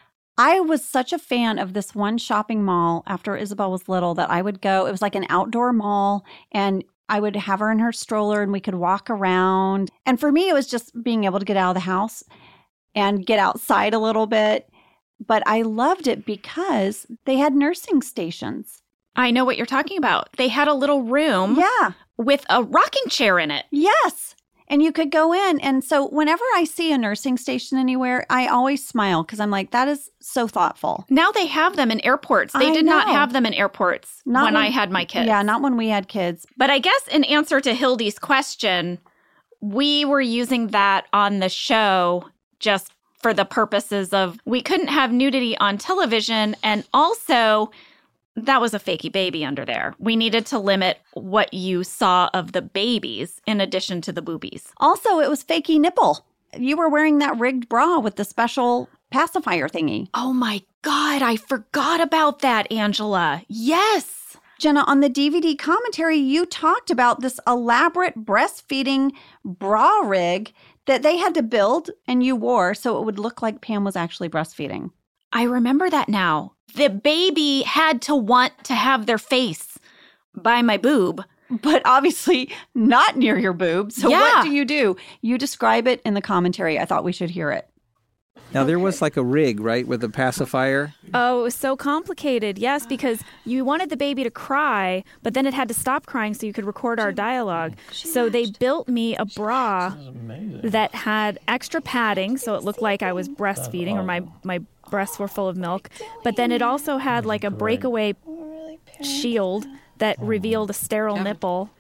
I was such a fan of this one shopping mall after Isabel was little that I would go. It was like an outdoor mall, and I would have her in her stroller and we could walk around. And for me, it was just being able to get out of the house and get outside a little bit. But I loved it because they had nursing stations. I know what you're talking about. They had a little room with a rocking chair in it. Yes. And you could go in. And so whenever I see a nursing station anywhere, I always smile because I'm like, that is so thoughtful. Now they have them in airports. They did not have them in airports when I had my kids. Yeah, not when we had kids. But I guess in answer to Hildy's question, we were using that on the show just for the purposes of we couldn't have nudity on television, and also that was a fakey baby under there. We needed to limit what you saw of the babies in addition to the boobies. Also, it was fakey nipple. You were wearing that rigged bra with the special pacifier thingy. Oh my God, I forgot about that, Angela. Yes. Jenna, on the DVD commentary, you talked about this elaborate breastfeeding bra rig that they had to build and you wore so it would look like Pam was actually breastfeeding. I remember that now. The baby had to want to have their face by my boob. But obviously not near your boob. So what do? You describe it in the commentary. I thought we should hear it. Now, there was like a rig, right, with a pacifier? Oh, it was so complicated, yes, because you wanted the baby to cry, but then it had to stop crying so you could record our dialogue. So they built me a bra that had extra padding, so it looked like I was breastfeeding or my breasts were full of milk. But then it also had like a breakaway shield that revealed a sterile nipple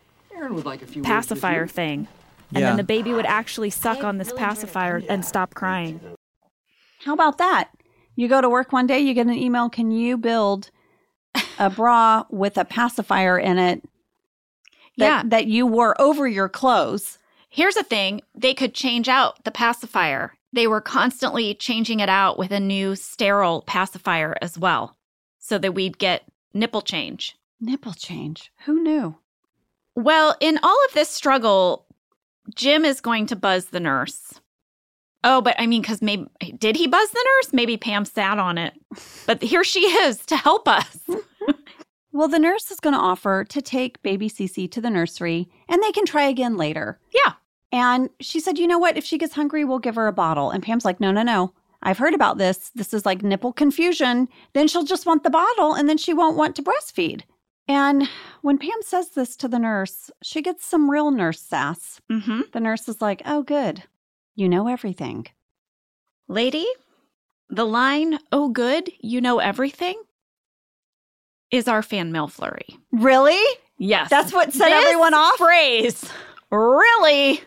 pacifier thing. And then the baby would actually suck on this pacifier and stop crying. How about that? You go to work one day, you get an email, can you build a bra with a pacifier in it that you wore over your clothes? Here's the thing. They could change out the pacifier. They were constantly changing it out with a new sterile pacifier as well so that we'd get nipple change. Nipple change. Who knew? Well, in all of this struggle, Jim is going to buzz the nurse. Oh, but I mean, because maybe, did he buzz the nurse? Maybe Pam sat on it. But here she is to help us. Well, the nurse is going to offer to take baby Cece to the nursery, and they can try again later. Yeah. And she said, you know what? If she gets hungry, we'll give her a bottle. And Pam's like, no. I've heard about this. This is like nipple confusion. Then she'll just want the bottle, and then she won't want to breastfeed. And when Pam says this to the nurse, she gets some real nurse sass. Mm-hmm. The nurse is like, oh, good. You know everything. Lady, the line, oh, good, you know everything, is our fan mail flurry. Really? Yes. That's what set everyone off? Phrase really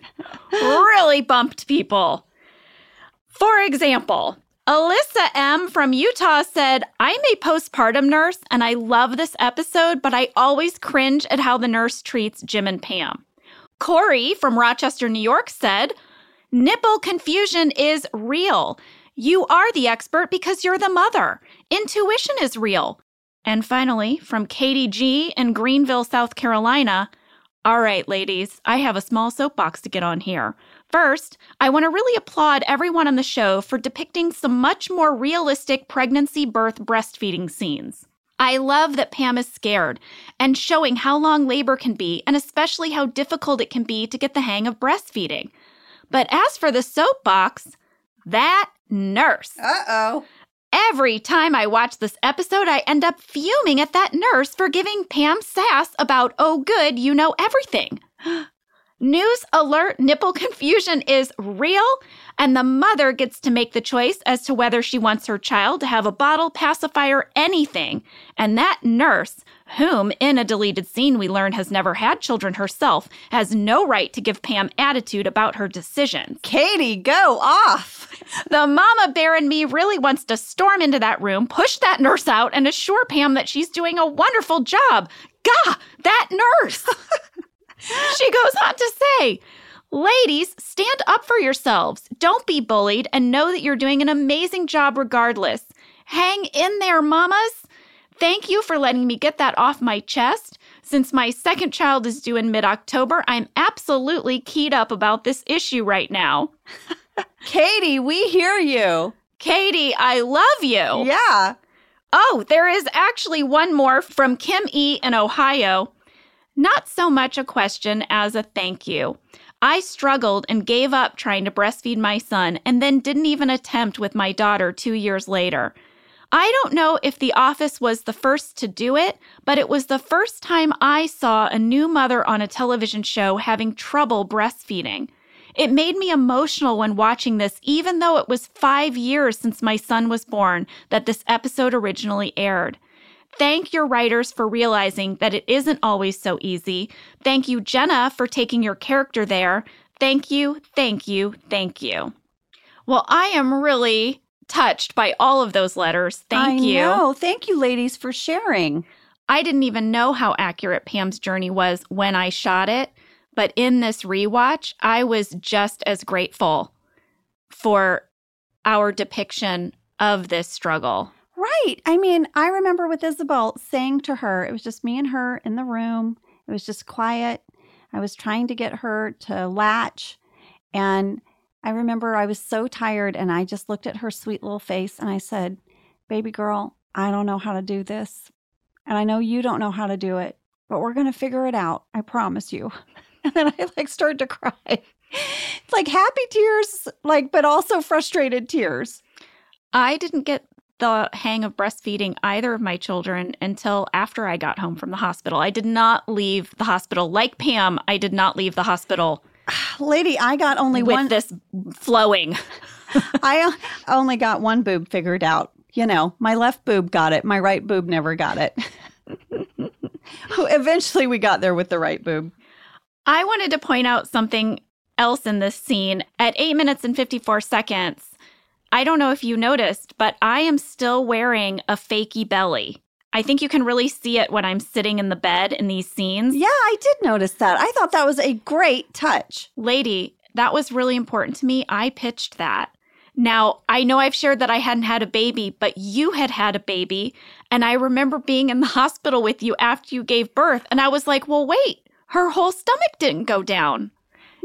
bumped people. For example, Alyssa M. from Utah said, I'm a postpartum nurse and I love this episode, but I always cringe at how the nurse treats Jim and Pam. Corey from Rochester, New York said, nipple confusion is real. You are the expert because you're the mother. Intuition is real. And finally, from Katie G. in Greenville, South Carolina, all right, ladies, I have a small soapbox to get on here. First, I want to really applaud everyone on the show for depicting some much more realistic pregnancy, birth, breastfeeding scenes. I love that Pam is scared and showing how long labor can be and especially how difficult it can be to get the hang of breastfeeding. But as for the soapbox, that nurse. Uh-oh. Every time I watch this episode, I end up fuming at that nurse for giving Pam sass about, oh, good, you know everything. News alert, nipple confusion is real, and the mother gets to make the choice as to whether she wants her child to have a bottle, pacifier, anything. And that nurse, whom in a deleted scene we learn has never had children herself, has no right to give Pam attitude about her decisions. Katie, go off. The mama bear in me really wants to storm into that room, push that nurse out, and assure Pam that she's doing a wonderful job. Gah, that nurse! She goes on to say, ladies, stand up for yourselves. Don't be bullied and know that you're doing an amazing job regardless. Hang in there, mamas. Thank you for letting me get that off my chest. Since my second child is due in mid-October, I'm absolutely keyed up about this issue right now. Katie, we hear you. Katie, I love you. Yeah. Oh, there is actually one more from Kim E. in Ohio. Not so much a question as a thank you. I struggled and gave up trying to breastfeed my son and then didn't even attempt with my daughter 2 years later. I don't know if The Office was the first to do it, but it was the first time I saw a new mother on a television show having trouble breastfeeding. It made me emotional when watching this, even though it was 5 years since my son was born that this episode originally aired. Thank your writers for realizing that it isn't always so easy. Thank you, Jenna, for taking your character there. Thank you, thank you, thank you. Well, I am really touched by all of those letters. Thank you. I know. Thank you, ladies, for sharing. I didn't even know how accurate Pam's journey was when I shot it, but in this rewatch, I was just as grateful for our depiction of this struggle. Right. I mean, I remember with Isabel saying to her, it was just me and her in the room. It was just quiet. I was trying to get her to latch. And I remember I was so tired and I just looked at her sweet little face and I said, baby girl, I don't know how to do this. And I know you don't know how to do it, but we're going to figure it out. I promise you. And then I started to cry. It's like happy tears, but also frustrated tears. I didn't get the hang of breastfeeding either of my children until after I got home from the hospital. I did not leave the hospital. Like Pam, I did not leave the hospital. Lady, I got only with one. This flowing. I only got one boob figured out. You know, my left boob got it. My right boob never got it. Eventually we got there with the right boob. I wanted to point out something else in this scene. At 8 minutes and 54 seconds, I don't know if you noticed, but I am still wearing a fakey belly. I think you can really see it when I'm sitting in the bed in these scenes. Yeah, I did notice that. I thought that was a great touch. Lady, that was really important to me. I pitched that. Now, I know I've shared that I hadn't had a baby, but you had had a baby. And I remember being in the hospital with you after you gave birth. And I was like, well, wait, her whole stomach didn't go down.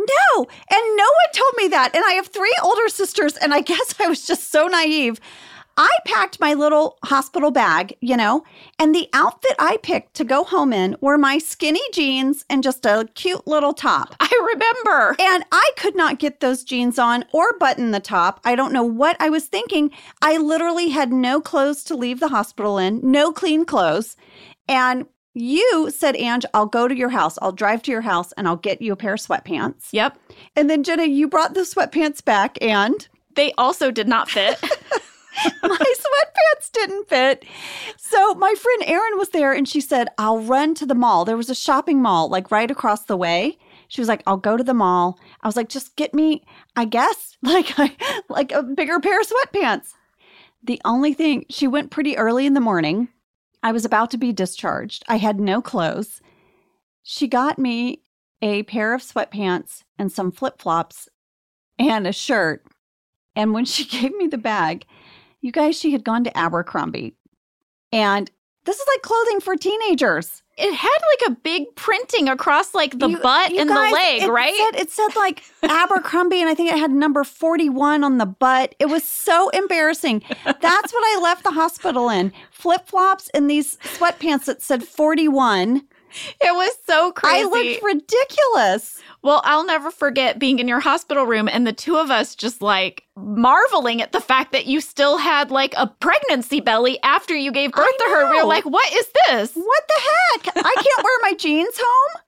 No. And no one told me that. And I have 3 older sisters, and I guess I was just so naive. I packed my little hospital bag, and the outfit I picked to go home in were my skinny jeans and just a cute little top. I remember. And I could not get those jeans on or button the top. I don't know what I was thinking. I literally had no clothes to leave the hospital in, no clean clothes. And you said, Ange, I'll go to your house. I'll drive to your house and I'll get you a pair of sweatpants. Yep. And then, Jenna, you brought the sweatpants back and they also did not fit. My sweatpants didn't fit. So my friend Erin was there and she said, I'll run to the mall. There was a shopping mall like right across the way. She was like, I'll go to the mall. I was like, just get me, I guess, like a bigger pair of sweatpants. The only thing, she went pretty early in the morning. I was about to be discharged. I had no clothes. She got me a pair of sweatpants and some flip-flops and a shirt. And when she gave me the bag, you guys, she had gone to Abercrombie. And this is like clothing for teenagers. It had like a big printing across like the butt and guys, the leg, right? It said like Abercrombie, and I think it had number 41 on the butt. It was so embarrassing. That's what I left the hospital in. Flip-flops and these sweatpants that said 41. It was so crazy. I looked ridiculous. Well, I'll never forget being in your hospital room and the two of us just like marveling at the fact that you still had like a pregnancy belly after you gave birth to her. We were like, what is this? What the heck? I can't wear my jeans home?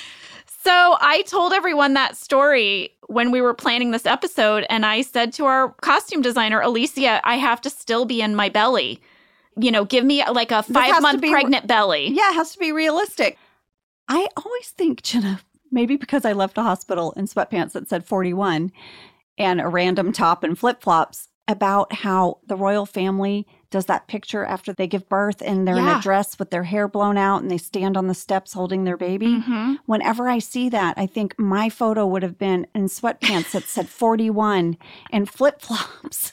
So I told everyone that story when we were planning this episode. And I said to our costume designer, Alicia, I have to still be in my belly. Give me like a 5-month pregnant belly. Yeah, it has to be realistic. I always think, Jenna, maybe because I left a hospital in sweatpants that said 41 and a random top and flip-flops, about how the royal family does that picture after they give birth and they're in a dress with their hair blown out and they stand on the steps holding their baby. Mm-hmm. Whenever I see that, I think my photo would have been in sweatpants that said 41 and flip-flops.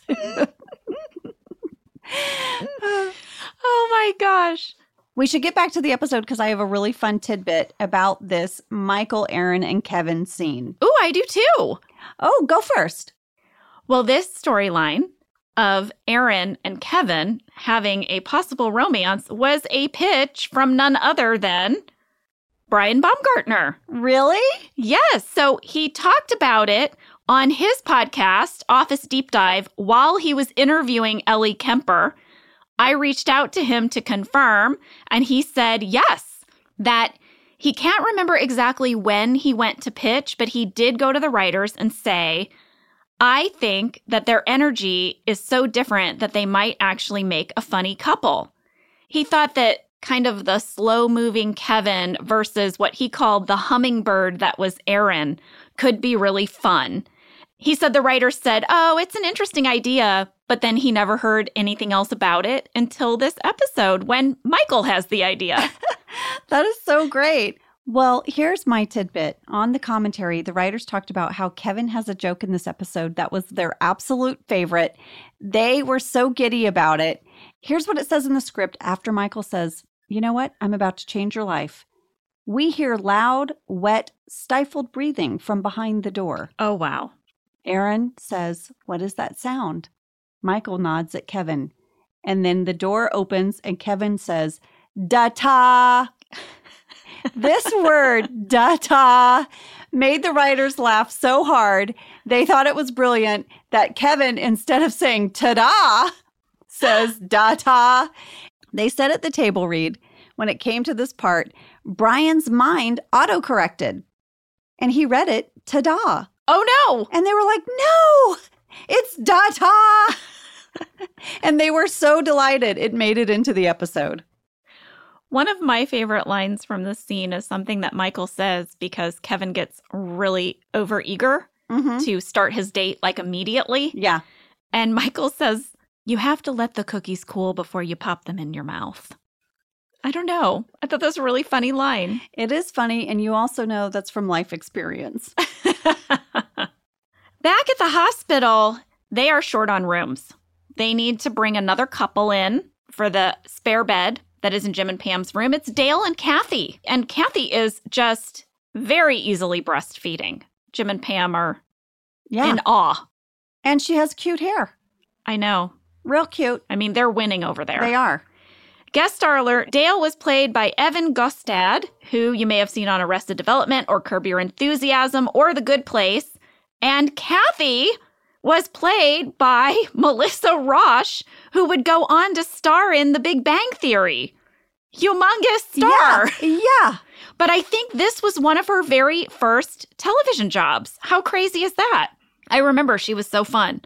Oh my gosh. We should get back to the episode because I have a really fun tidbit about this Michael, Erin, and Kevin scene. Ooh, I do too. Oh, go first. Well, this storyline of Erin and Kevin having a possible romance was a pitch from none other than Brian Baumgartner. Really? Yes. So he talked about it on his podcast, Office Deep Dive, while he was interviewing Ellie Kemper. I reached out to him to confirm, and he said yes, that he can't remember exactly when he went to pitch, but he did go to the writers and say, I think that their energy is so different that they might actually make a funny couple. He thought that kind of the slow-moving Kevin versus what he called the hummingbird that was Erin could be really fun. He said the writers said, oh, it's an interesting idea, but then he never heard anything else about it until this episode when Michael has the idea. That is so great. Well, here's my tidbit. On the commentary, the writers talked about how Kevin has a joke in this episode that was their absolute favorite. They were so giddy about it. Here's what it says in the script after Michael says, you know what? I'm about to change your life. We hear loud, wet, stifled breathing from behind the door. Oh, wow. Erin says, what is that sound? Michael nods at Kevin. And then the door opens and Kevin says, da-ta. This word, da-ta, made the writers laugh so hard, they thought it was brilliant that Kevin, instead of saying ta-da, says da-ta. They said at the table read, when it came to this part, Brian's mind autocorrected. And he read it, ta-da. Oh, no. And they were like, no, it's da-ta. And they were so delighted it made it into the episode. One of my favorite lines from this scene is something that Michael says because Kevin gets really overeager to start his date like immediately. Yeah. And Michael says, you have to let the cookies cool before you pop them in your mouth. I don't know. I thought that was a really funny line. It is funny. And you also know that's from life experience. Back at the hospital, they are short on rooms. They need to bring another couple in for the spare bed that is in Jim and Pam's room. It's Dale and Kathy. And Kathy is just very easily breastfeeding. Jim and Pam are Yeah. in awe. And she has cute hair. I know. Real cute. I mean, they're winning over there. They are. Guest star alert, Dale was played by Evan Gostad, who you may have seen on Arrested Development or Curb Your Enthusiasm or The Good Place. And Kathy was played by Melissa Roche, who would go on to star in The Big Bang Theory. Humongous star. Yeah. But I think this was one of her very first television jobs. How crazy is that? I remember she was so fun.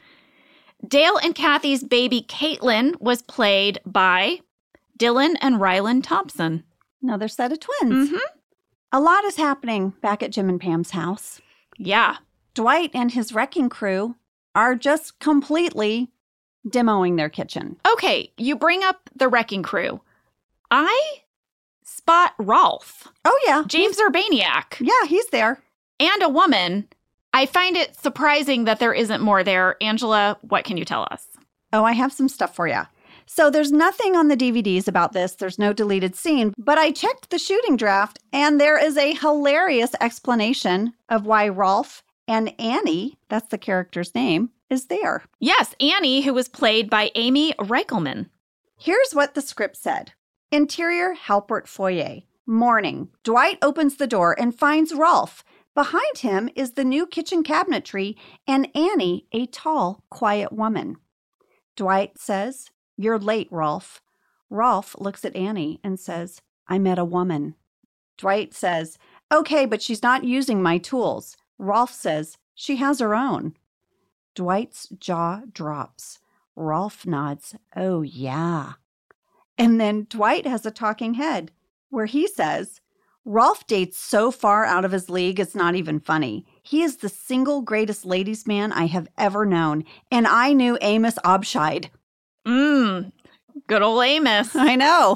Dale and Kathy's baby Caitlin was played by Dylan and Rylan Thompson. Another set of twins. Mm-hmm. A lot is happening back at Jim and Pam's house. Yeah. Dwight and his wrecking crew are just completely demoing their kitchen. Okay, you bring up the wrecking crew. I spot Rolf, Oh, yeah. James Urbaniak, Yeah, he's there. and a woman. I find it surprising that there isn't more there. Angela, what can you tell us? Oh, I have some stuff for you. So there's nothing on the DVDs about this. There's no deleted scene, but I checked the shooting draft and there is a hilarious explanation of why Rolf and Annie, that's the character's name, is there. Yes, Annie, who was played by Amy Reichelman. Here's what the script said. Interior Halpert foyer. Morning. Dwight opens the door and finds Rolf. Behind him is the new kitchen cabinetry and Annie, a tall, quiet woman. Dwight says, "You're late, Rolf." Rolf looks at Annie and says, "I met a woman." Dwight says, "Okay, but she's not using my tools." Rolf says, "She has her own." Dwight's jaw drops. Rolf nods, "Oh, yeah." And then Dwight has a talking head where he says, "Rolf dates so far out of his league, it's not even funny. He is the single greatest ladies' man I have ever known, and I knew Amos Abscheid." Good old Amos. I know.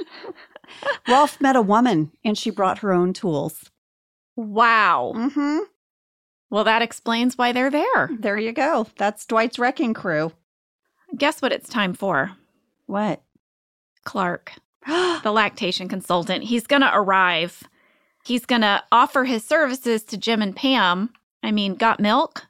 Rolf met a woman, and she brought her own tools. Wow. Mm-hmm. Well, that explains why they're there. There you go. That's Dwight's wrecking crew. Guess what it's time for? What? Clark, the lactation consultant. He's going to arrive. He's going to offer his services to Jim and Pam. I mean, got milk?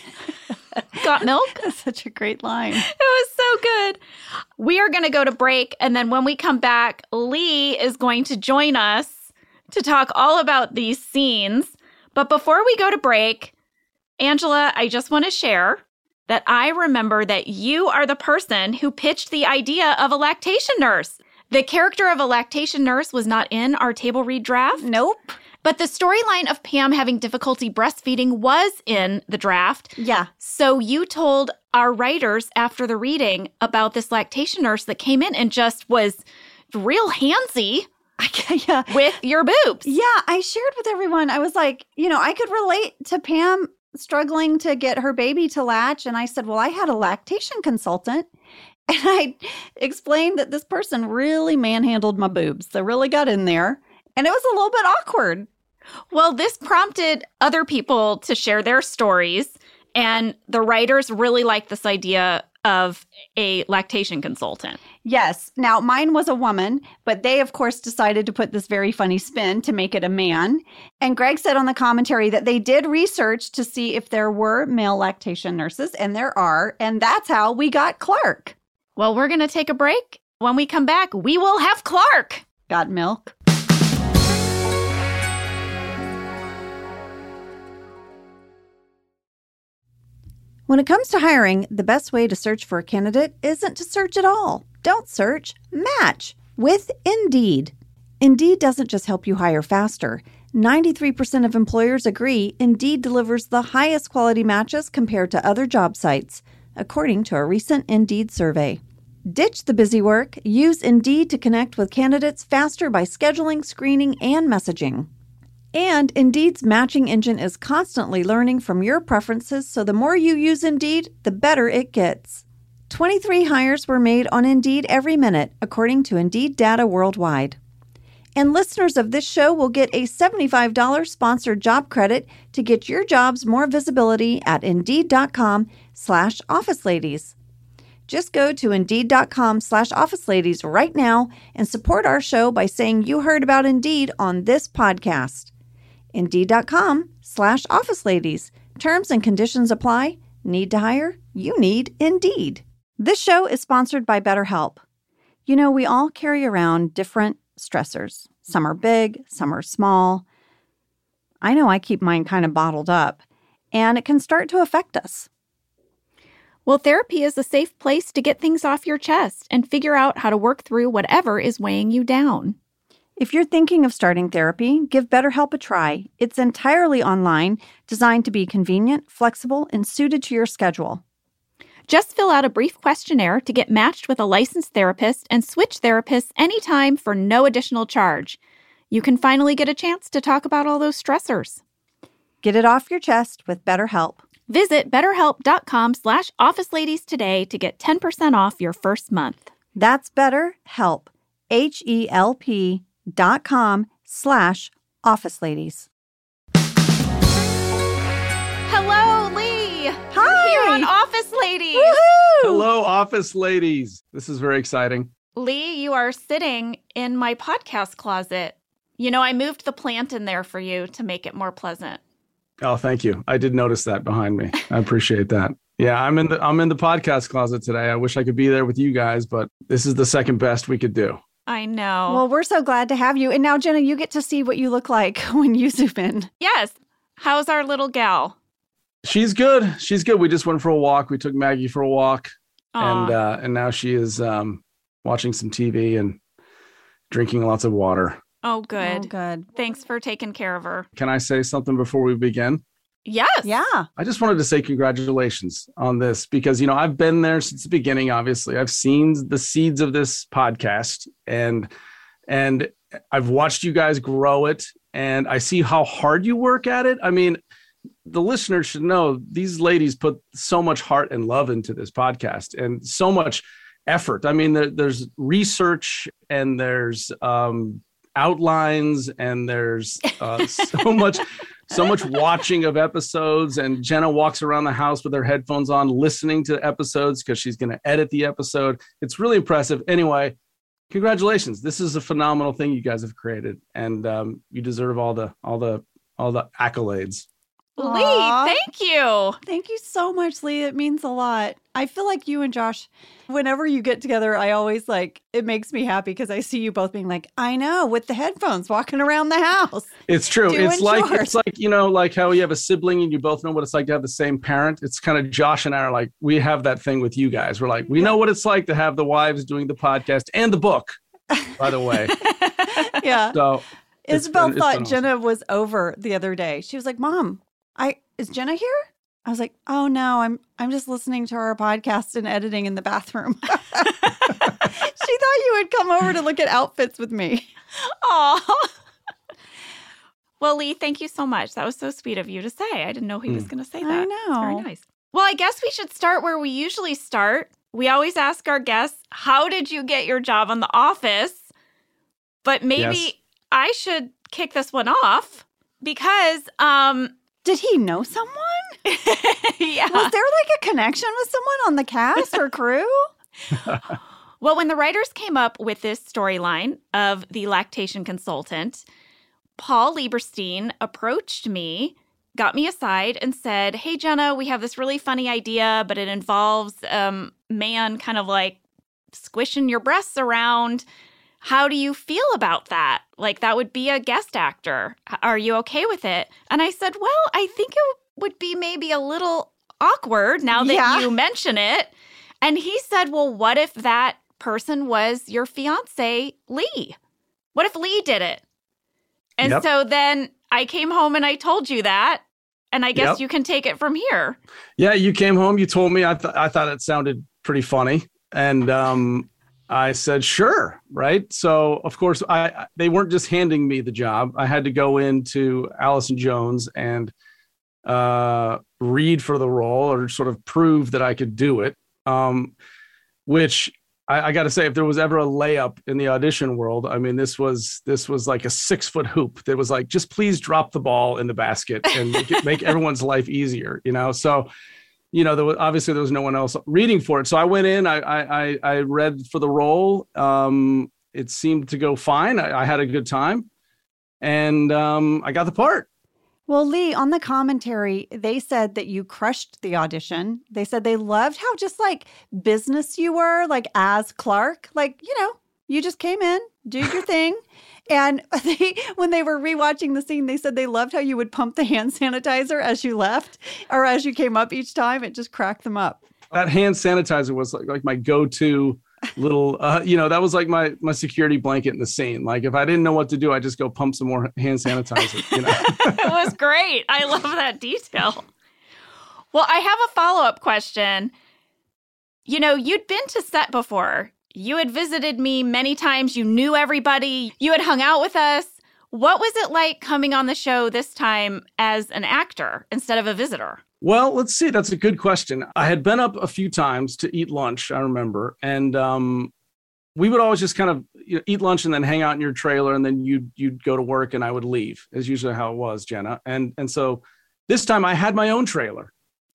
Got milk? That's such a great line. It was so good. We are going to go to break. And then when we come back, Lee is going to join us to talk all about these scenes. But before we go to break, Angela, I just want to share that I remember that you are the person who pitched the idea of a lactation nurse. The character of a lactation nurse was not in our table read draft. Nope. But the storyline of Pam having difficulty breastfeeding was in the draft. Yeah. So you told our writers after the reading about this lactation nurse that came in and just was real handsy Yeah. with your boobs. Yeah, I shared with everyone. I was like, I could relate to Pam struggling to get her baby to latch. And I said, well, I had a lactation consultant. And I explained that this person really manhandled my boobs. They really got in there. And it was a little bit awkward. Well, this prompted other people to share their stories. And the writers really liked this idea of a lactation consultant. Yes. Now, mine was a woman, but they, of course, decided to put this very funny spin to make it a man. And Greg said on the commentary that they did research to see if there were male lactation nurses, and there are. And that's how we got Clark. Well, we're going to take a break. When we come back, we will have Clark. Got milk? When it comes to hiring, the best way to search for a candidate isn't to search at all. Don't search, match with Indeed. Indeed doesn't just help you hire faster. 93% of employers agree Indeed delivers the highest quality matches compared to other job sites, according to a recent Indeed survey. Ditch the busy work. Use Indeed to connect with candidates faster by scheduling, screening, and messaging. And Indeed's matching engine is constantly learning from your preferences, so the more you use Indeed, the better it gets. 23 hires were made on Indeed every minute, according to Indeed data worldwide. And listeners of this show will get a $75 sponsored job credit to get your jobs more visibility at Indeed.com/OfficeLadies. Just go to Indeed.com/OfficeLadies right now and support our show by saying you heard about Indeed on this podcast. Indeed.com/Office Ladies. Terms and conditions apply. Need to hire? You need Indeed. This show is sponsored by BetterHelp. You know, we all carry around different stressors. Some are big, some are small. I know I keep mine kind of bottled up, and it can start to affect us. Well, therapy is a safe place to get things off your chest and figure out how to work through whatever is weighing you down. If you're thinking of starting therapy, give BetterHelp a try. It's entirely online, designed to be convenient, flexible, and suited to your schedule. Just fill out a brief questionnaire to get matched with a licensed therapist and switch therapists anytime for no additional charge. You can finally get a chance to talk about all those stressors. Get it off your chest with BetterHelp. Visit betterhelp.com/officeladies today to get 10% off your first month. That's BetterHelp, HELP.com/officeladies. Hello, Lee. Hi. Here on Office Ladies. Woohoo! Hello, Office Ladies. This is very exciting. Lee, you are sitting in my podcast closet. You know, I moved the plant in there for you to make it more pleasant. Oh, thank you. I did notice that behind me. I appreciate that. Yeah, I'm in the podcast closet today. I wish I could be there with you guys, but this is the second best we could do. I know. Well, we're so glad to have you. And now, Jenna, you get to see what you look like when you zoom in. Yes. How's our little gal? She's good. She's good. We just went for a walk. We took Maggie for a walk, Aw. and now she is watching some TV and drinking lots of water. Oh, good. Oh, good. Thanks for taking care of her. Can I say something before we begin? Yes. Yeah. I just wanted to say congratulations on this because, you know, I've been there since the beginning, obviously. I've seen the seeds of this podcast and I've watched you guys grow it and I see how hard you work at it. I mean, the listeners should know these ladies put so much heart and love into this podcast and so much effort. I mean, there's research and there's outlines and there's so much watching of episodes, and Jenna walks around the house with her headphones on listening to episodes because she's going to edit the episode. It's really impressive. Anyway, congratulations. This is a phenomenal thing you guys have created, and you deserve all the accolades. Lee, Aw. thank you. Thank you so much, Lee. It means a lot. I feel like you and Josh, whenever you get together, I always it makes me happy because I see you both being like, I know, with the headphones walking around the house. It's true. Doing It's like chores. you know, like how you have a sibling and you both know what it's like to have the same parent. It's kind of Josh and I are like, we have that thing with you guys. We're like, we know what it's like to have the wives doing the podcast and the book, by the way. Yeah. So Isabel it's thought been awesome. Jenna was over the other day. She was like, Mom, is Jenna here? I was like, oh no, I'm just listening to our podcast and editing in the bathroom. She thought you would come over to look at outfits with me. Aw. Well, Lee, thank you so much. That was so sweet of you to say. I didn't know he was going to say that. I It's very know. nice. Well, I guess we should start where we usually start. We always ask our guests, how did you get your job on The Office? But maybe Yes. I should kick this one off because, Did he know someone? yeah. Was there a connection with someone on the cast or crew? Well, when the writers came up with this storyline of the lactation consultant, Paul Lieberstein approached me, got me aside, and said, hey, Jenna, we have this really funny idea, but it involves man kind of squishing your breasts around. How do you feel about that? That would be a guest actor. Are you okay with it? And I said, well, I think it would be maybe a little awkward now that you mention it. And he said, well, what if that person was your fiance, Lee? What if Lee did it? And Yep. so then I came home and I told you that. And I guess Yep. you can take it from here. Yeah, you came home. You told me. I thought it sounded pretty funny, and I said sure, right? So of course, they weren't just handing me the job. I had to go into Allison Jones and read for the role or sort of prove that I could do it. Which I got to say, if there was ever a layup in the audition world, I mean, this was like a 6-foot hoop that was like, just please drop the ball in the basket and make everyone's life easier, you know? So, you know, there was no one else reading for it. So I went in, I read for the role. It seemed to go fine. I had a good time and I got the part. Well, Lee, on the commentary, they said that you crushed the audition. They said they loved how just like business you were, like as Clark. Like, you just came in, did your thing. And when they were rewatching the scene, they said they loved how you would pump the hand sanitizer as you left or as you came up each time. It just cracked them up. That hand sanitizer was like my go-to little, that was like my security blanket in the scene. Like if I didn't know what to do, I just go pump some more hand sanitizer. It was great. I love that detail. Well, I have a follow-up question. You'd been to set before. You had visited me many times. You knew everybody. You had hung out with us. What was it like coming on the show this time as an actor instead of a visitor? Well, let's see. That's a good question. I had been up a few times to eat lunch, I remember. And we would always just kind of eat lunch and then hang out in your trailer. And then you'd go to work and I would leave, is usually how it was, Jenna. And so this time I had my own trailer.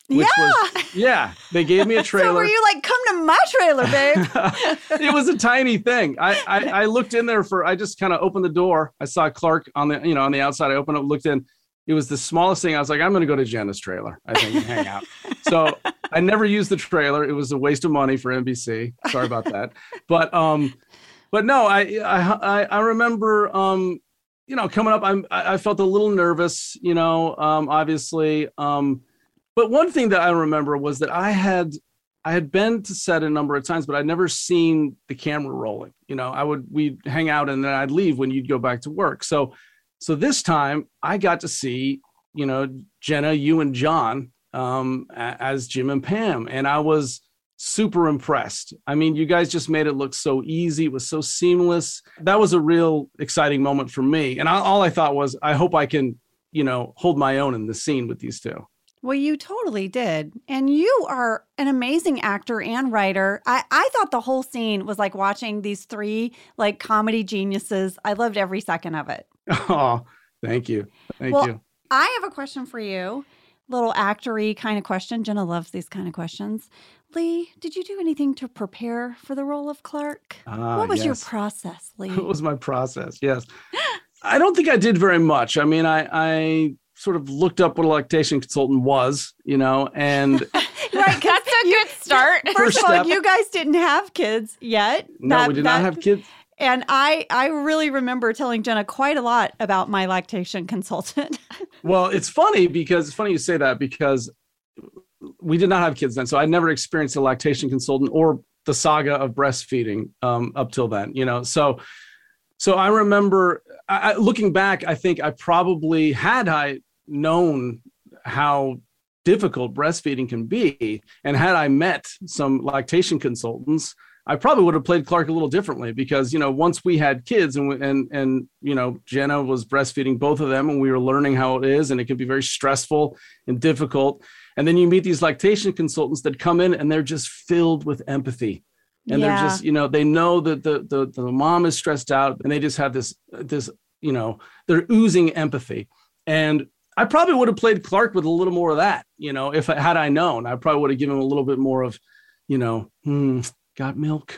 They gave me a trailer. So were you like, come to my trailer, babe? It was a tiny thing. I looked in there I just kind of opened the door. I saw Clark on the outside. I opened up, looked in. It was the smallest thing. I was like, I'm going to go to Jenna's trailer, I think, and hang out. So I never used the trailer. It was a waste of money for NBC. Sorry about that. But no, I remember, coming up, I felt a little nervous, obviously. But one thing that I remember was that I had been to set a number of times, but I'd never seen the camera rolling. We'd hang out and then I'd leave when you'd go back to work. So this time I got to see, Jenna, you and John as Jim and Pam. And I was super impressed. I mean, you guys just made it look so easy. It was so seamless. That was a real exciting moment for me. And all I thought was, I hope I can, hold my own in the scene with these two. Well, you totally did. And you are an amazing actor and writer. I thought the whole scene was like watching these three like comedy geniuses. I loved every second of it. Oh, thank you. Thank you. I have a question for you. Little actor-y kind of question. Jenna loves these kind of questions. Lee, did you do anything to prepare for the role of Clark? What was your process, Lee? What was my process? Yes. I don't think I did very much. I mean, I sort of looked up what a lactation consultant was, and right, that's a good start. First of all, you guys didn't have kids yet. No, we did not have kids. And I really remember telling Jenna quite a lot about my lactation consultant. Well, it's funny you say that because we did not have kids then. So I never experienced a lactation consultant or the saga of breastfeeding up till then, So I remember looking back, I think I probably had I known how difficult breastfeeding can be, and had I met some lactation consultants, I probably would have played Clark a little differently because, once we had kids and Jenna was breastfeeding both of them and we were learning how it is, and it can be very stressful and difficult. And then you meet these lactation consultants that come in and they're just filled with empathy. And they're just, they know that the mom is stressed out and they just have this, they're oozing empathy. And I probably would have played Clark with a little more of that, had I known. I probably would have given him a little bit more of, got milk,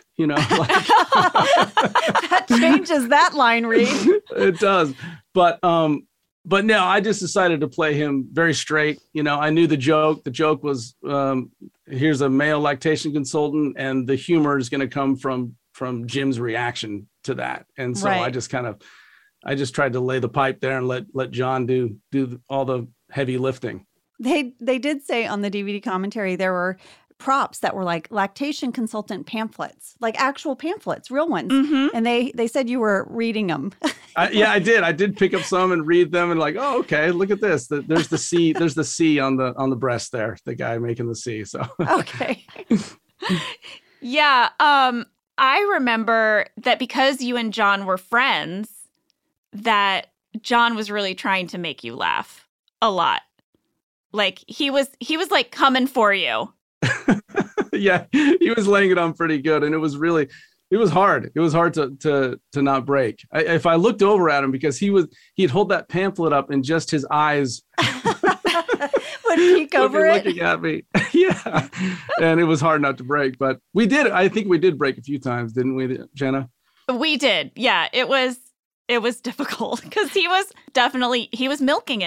That changes that line, Reed. It does. But no, I just decided to play him very straight. I knew the joke. The joke was, here's a male lactation consultant, and the humor is going to come from Jim's reaction to that. And so I just tried to lay the pipe there and let John do all the heavy lifting. They did say on the DVD commentary there were props that were like lactation consultant pamphlets, like actual pamphlets, real ones. Mm-hmm. And they said you were reading them. I did. I did pick up some and read them and like, oh, okay, look at this. There's the C. There's the C on the breast there. The guy making the C. So okay. Yeah. I remember that because you and John were friends, that John was really trying to make you laugh a lot. Like he was like coming for you. Yeah, he was laying it on pretty good, and it was hard. It was hard to not break. If I looked over at him, because he'd hold that pamphlet up and just his eyes would peek over it, looking at me. Yeah, and it was hard not to break. But we did. I think we did break a few times, didn't we, Jenna? We did. Yeah, it was difficult because he was milking it.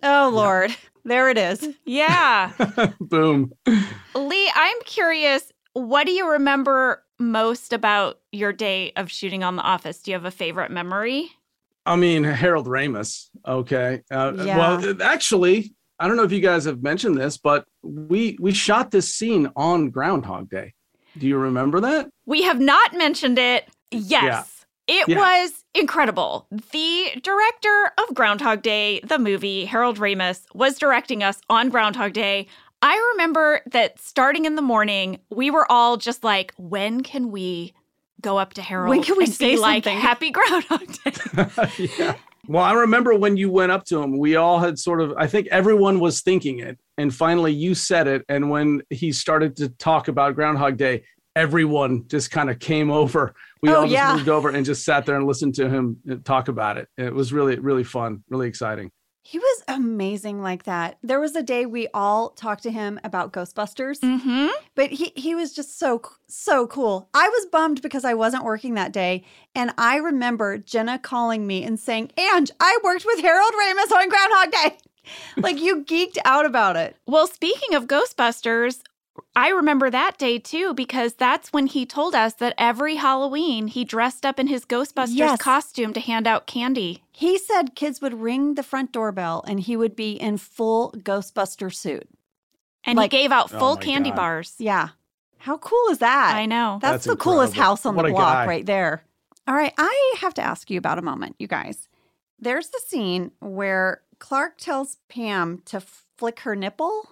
Oh, Lord. Yeah. There it is. Yeah. Boom. Lee, I'm curious, what do you remember most about your day of shooting on The Office? Do you have a favorite memory? I mean, Harold Ramis. Okay. Yeah. Well, actually, I don't know if you guys have mentioned this, but we shot this scene on Groundhog Day. Do you remember that? We have not mentioned it. Yes. Yeah. It was incredible. The director of Groundhog Day, the movie, Harold Ramis, was directing us on Groundhog Day. I remember that starting in the morning, we were all just like, when can we go up to Harold when can we and say be like, something? Happy Groundhog Day? Yeah. Well, I remember when you went up to him, we all had sort of, I think everyone was thinking it. And finally you said it. And when he started to talk about Groundhog Day, everyone just kind of came over. We all just moved over and just sat there and listened to him talk about it. It was really, really fun, really exciting. He was amazing like that. There was a day we all talked to him about Ghostbusters, but he was just so cool. I was bummed because I wasn't working that day. And I remember Jenna calling me and saying, Ange, I worked with Harold Ramis on Groundhog Day. Like, you geeked out about it. Well, speaking of Ghostbusters, I remember that day, too, because that's when he told us that every Halloween he dressed up in his Ghostbusters costume to hand out candy. He said kids would ring the front doorbell and he would be in full Ghostbuster suit. And he gave out full candy bars. Yeah. How cool is that? I know. That's the coolest house on the block right there. All right. I have to ask you about a moment, you guys. There's the scene where Clark tells Pam to flick her nipple.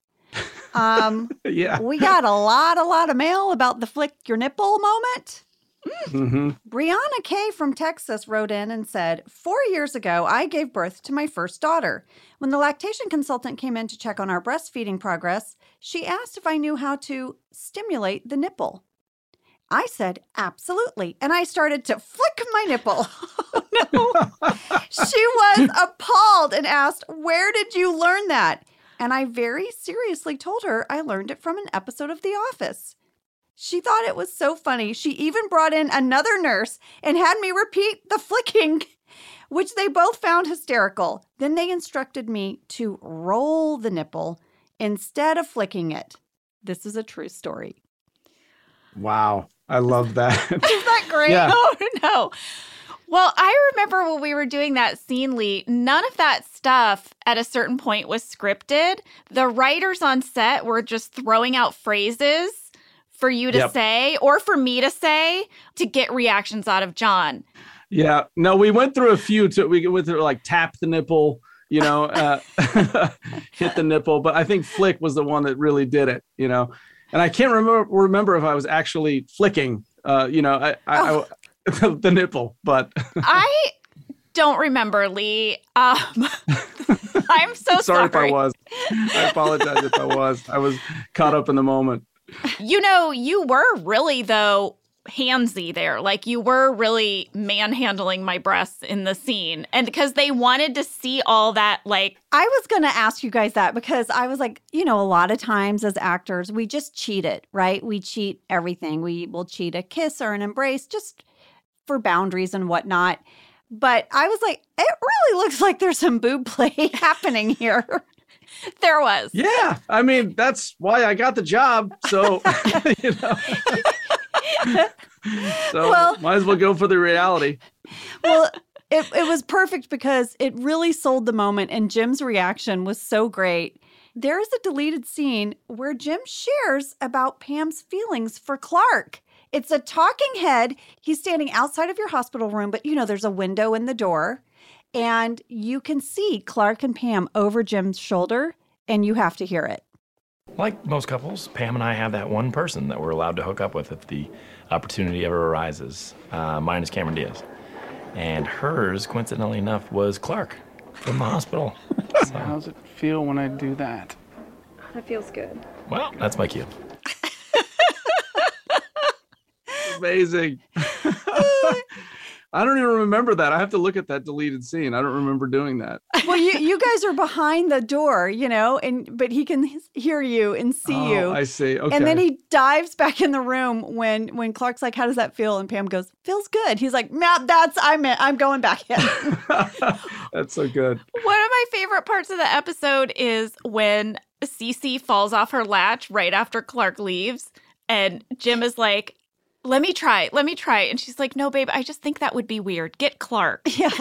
We got a lot of mail about the flick your nipple moment. Brianna K. from Texas wrote in and said, 4 years ago, I gave birth to my first daughter. When the lactation consultant came in to check on our breastfeeding progress, she asked if I knew how to stimulate the nipple. I said, absolutely. And I started to flick my nipple. Oh, no. She was appalled and asked, where did you learn that? And I very seriously told her I learned it from an episode of The Office. She thought it was so funny. She even brought in another nurse and had me repeat the flicking, which they both found hysterical. Then they instructed me to roll the nipple instead of flicking it. This is a true story. Wow. I love that. Isn't that great? Yeah. Oh, no. Well, I remember when we were doing that scene, Lee, none of that stuff at a certain point was scripted. The writers on set were just throwing out phrases for you to say or for me to say to get reactions out of John. Yeah. No, we went through a few. We went through like tap the nipple, hit the nipple. But I think flick was the one that really did it, And I can't remember if I was actually flicking, the nipple, but I don't remember, Lee. I'm so sorry. If I was. I apologize if I was. I was caught up in the moment. You were really, though, handsy there. Like, you were really manhandling my breasts in the scene. And because they wanted to see all that, like... I was going to ask you guys that because I was like, a lot of times as actors, we just cheat it, right? We cheat everything. We will cheat a kiss or an embrace just for boundaries and whatnot. But I was like, it really looks like there's some boob play happening here. There was. Yeah. I mean, that's why I got the job. So, might as well go for the reality. Well, it was perfect because it really sold the moment and Jim's reaction was so great. There is a deleted scene where Jim shares about Pam's feelings for Clark. It's a talking head. He's standing outside of your hospital room, but there's a window in the door. And you can see Clark and Pam over Jim's shoulder, and you have to hear it. Like most couples, Pam and I have that one person that we're allowed to hook up with if the opportunity ever arises. Mine is Cameron Diaz. And hers, coincidentally enough, was Clark from the hospital. So. How does it feel when I do that? That feels good. Well, that's my cue. Amazing. I don't even remember that. I have to look at that deleted scene. I don't remember doing that. Well, you guys are behind the door, but he can hear you and see you. I see. Okay. And then he dives back in the room when Clark's like, "How does that feel?" And Pam goes, "Feels good." He's like, "Matt, I'm going back in." That's so good. One of my favorite parts of the episode is when Cece falls off her latch right after Clark leaves. And Jim is like, let me try. And she's like, no, babe, I just think that would be weird. Get Clark. Yeah.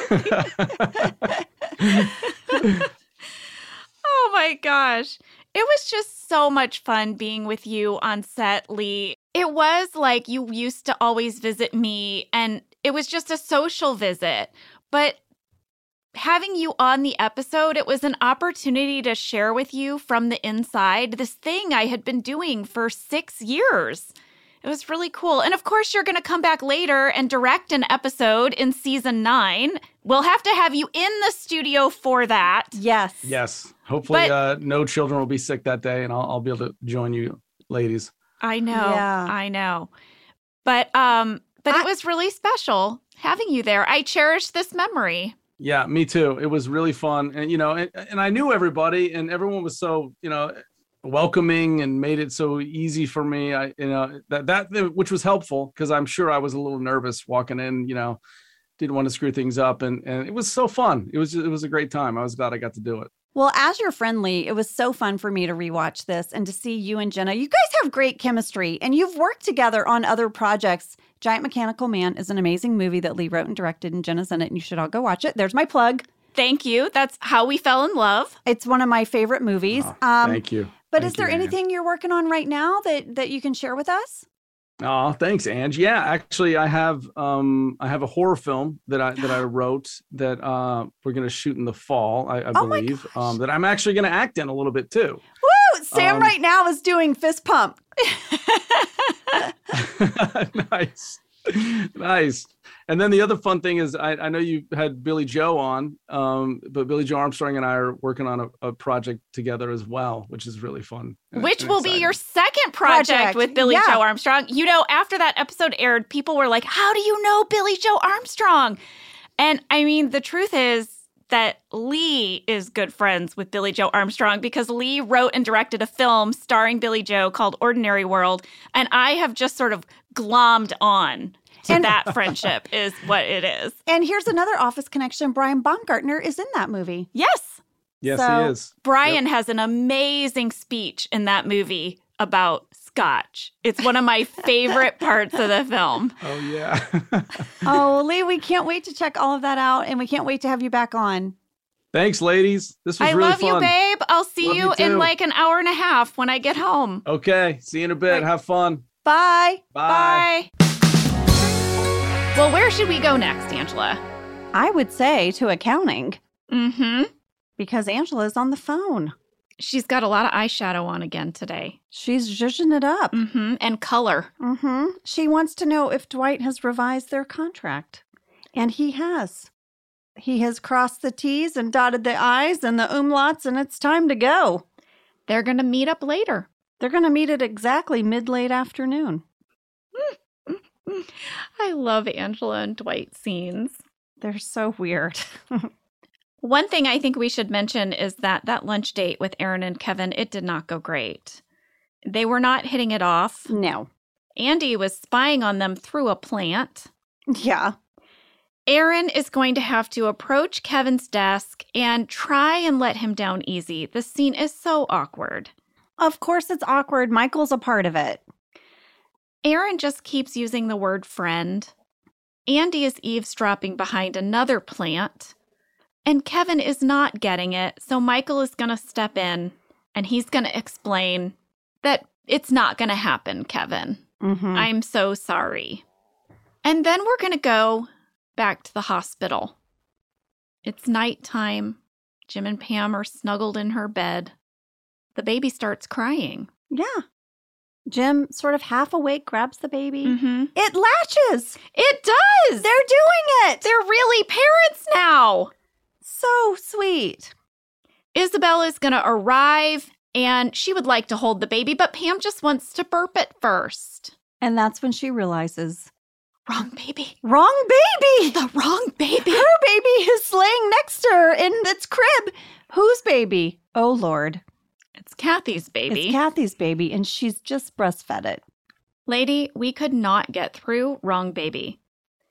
Oh my gosh. It was just so much fun being with you on set, Lee. It was like you used to always visit me, and it was just a social visit. But having you on the episode, it was an opportunity to share with you from the inside this thing I had been doing for 6 years. It was really cool. And of course, you're going to come back later and direct an episode in season 9. We'll have to have you in the studio for that. Yes. Yes. Hopefully no children will be sick that day, and I'll be able to join you ladies. I know. Yeah. I know. But it was really special having you there. I cherish this memory. Yeah, me too. It was really fun. And, and I knew everybody, and everyone was so, welcoming and made it so easy for me. That which was helpful, because I'm sure I was a little nervous walking in, didn't want to screw things up. And it was so fun. It was a great time. I was glad I got to do it. Well, as your friend, Lee, it was so fun for me to rewatch this and to see you and Jenna. You guys have great chemistry, and you've worked together on other projects. Giant Mechanical Man is an amazing movie that Lee wrote and directed, and Jenna's in it, and you should all go watch it. There's my plug. Thank you. That's how we fell in love. It's one of my favorite movies. Thank you. But is there anything you're working on right now that you can share with us? Oh, thanks, Ange. Yeah, actually, I have a horror film that I wrote that we're going to shoot in the fall, I believe, that I'm actually going to act in a little bit too. Woo! Sam right now is doing fist pump. Nice. And then the other fun thing is I know you had Billy Joe on, but Billy Joe Armstrong and I are working on a project together as well, which is really fun. Which will be your second project with Billy Joe Armstrong. After that episode aired, people were like, how do you know Billy Joe Armstrong? And I mean, the truth is that Lee is good friends with Billy Joe Armstrong, because Lee wrote and directed a film starring Billy Joe called Ordinary World. And I have just sort of glommed on to that friendship is what it is. And here's another Office connection. Brian Baumgartner is in that movie. Yes. Yes, so, he is. Brian has an amazing speech in that movie about Scotch. It's one of my favorite parts of the film. Oh, yeah. Oh, Lee, we can't wait to check all of that out, and we can't wait to have you back on. Thanks, ladies. This was really fun. I love you, babe. I'll see you in like an hour and a half when I get home. Okay. See you in a bit. Right. Have fun. Bye. Bye. Well, where should we go next, Angela? I would say to accounting. Mm-hmm. Because Angela's on the phone. She's got a lot of eyeshadow on again today. She's zhuzhing it up. Mm-hmm. And color. Mm-hmm. She wants to know if Dwight has revised their contract. And he has. He has crossed the T's and dotted the I's and the umlauts, and it's time to go. They're going to meet up later. They're going to meet at exactly mid-late afternoon. I love Angela and Dwight scenes. They're so weird. One thing I think we should mention is that lunch date with Aaron and Kevin, it did not go great. They were not hitting it off. No. Andy was spying on them through a plant. Yeah. Aaron is going to have to approach Kevin's desk and try and let him down easy. The scene is so awkward. Of course it's awkward. Michael's a part of it. Aaron just keeps using the word friend. Andy is eavesdropping behind another plant. And Kevin is not getting it, so Michael is going to step in, and he's going to explain that it's not going to happen, Kevin. Mm-hmm. I'm so sorry. And then we're going to go back to the hospital. It's nighttime. Jim and Pam are snuggled in her bed. The baby starts crying. Yeah. Jim, sort of half awake, grabs the baby. Mm-hmm. It latches. It does. They're doing it. They're really parents now. So sweet. Isabel is going to arrive, and she would like to hold the baby, but Pam just wants to burp it first. And that's when she realizes, wrong baby. Wrong baby. The wrong baby. Her baby is laying next to her in its crib. Whose baby? Oh, Lord. It's Kathy's baby. It's Kathy's baby, and she's just breastfed it. Lady, we could not get through wrong baby.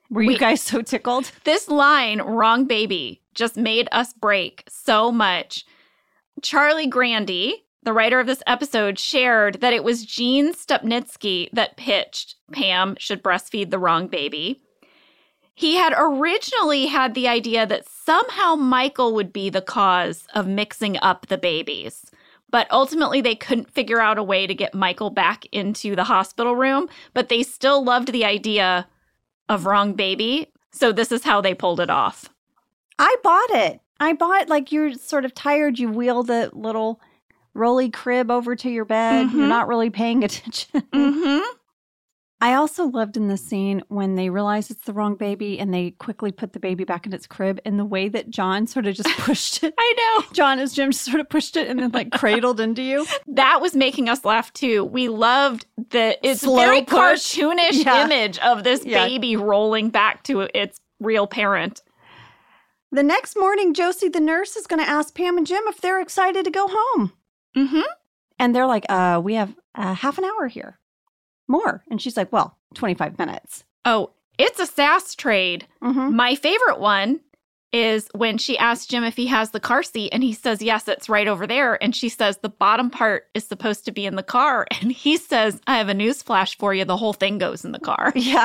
Were you guys so tickled? This line, wrong baby, just made us break so much. Charlie Grandy, the writer of this episode, shared that it was Gene Stupnitsky that pitched Pam should breastfeed the wrong baby. He had originally had the idea that somehow Michael would be the cause of mixing up the babies. But ultimately, they couldn't figure out a way to get Michael back into the hospital room. But they still loved the idea of wrong baby. So this is how they pulled it off. I bought it. Like you're sort of tired. You wheel the little rolly crib over to your bed. Mm-hmm. You're not really paying attention. Mm-hmm. I also loved in the scene when they realize it's the wrong baby and they quickly put the baby back in its crib, and the way that John sort of just pushed it. I know. John as Jim just sort of pushed it and then like cradled into you. That was making us laugh too. We loved it's Slow very push. cartoonish image of this Yeah. baby rolling back to its real parent. The next morning, Josie, the nurse, is going to ask Pam and Jim if they're excited to go home. Mm-hmm. And they're like, we have half an hour here. More. And she's like, well, 25 minutes. Oh, it's a sass trade. Mm-hmm. My favorite one is when she asks Jim if he has the car seat, and he says, yes, it's right over there. And she says, the bottom part is supposed to be in the car. And he says, I have a news flash for you. The whole thing goes in the car. Yeah.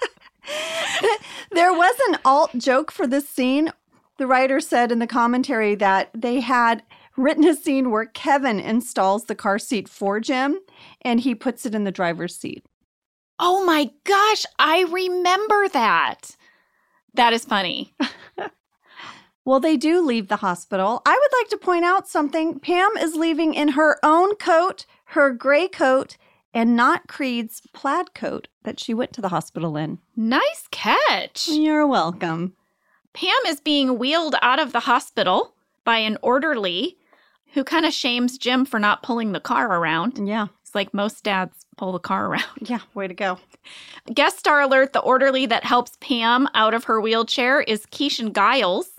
There was an alt joke for this scene. The writer said in the commentary that they had written a scene where Kevin installs the car seat for Jim and he puts it in the driver's seat. Oh my gosh, I remember that. That is funny. Well, they do leave the hospital. I would like to point out something. Pam is leaving in her own coat, her gray coat, and not Creed's plaid coat that she went to the hospital in. Nice catch. You're welcome. Pam is being wheeled out of the hospital by an orderly who kind of shames Jim for not pulling the car around. Yeah. It's like most dads pull the car around. Yeah, way to go. Guest star alert, the orderly that helps Pam out of her wheelchair is Keishan Giles.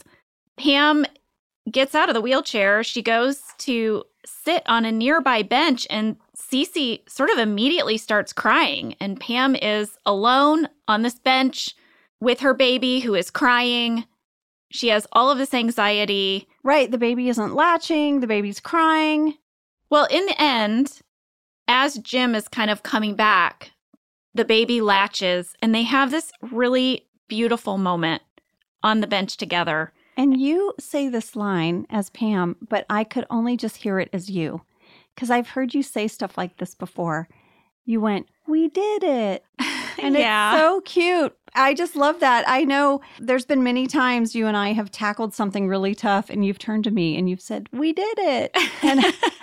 Pam gets out of the wheelchair. She goes to sit on a nearby bench, and Cece sort of immediately starts crying. And Pam is alone on this bench with her baby who is crying. She has all of this anxiety. Right, the baby isn't latching, the baby's crying. Well, in the end, as Jim is kind of coming back, the baby latches, and they have this really beautiful moment on the bench together. And you say this line as Pam, but I could only just hear it as you, because I've heard you say stuff like this before. You went, we did it. And Yeah. It's so cute. I just love that. I know there's been many times you and I have tackled something really tough and you've turned to me and you've said, we did it. And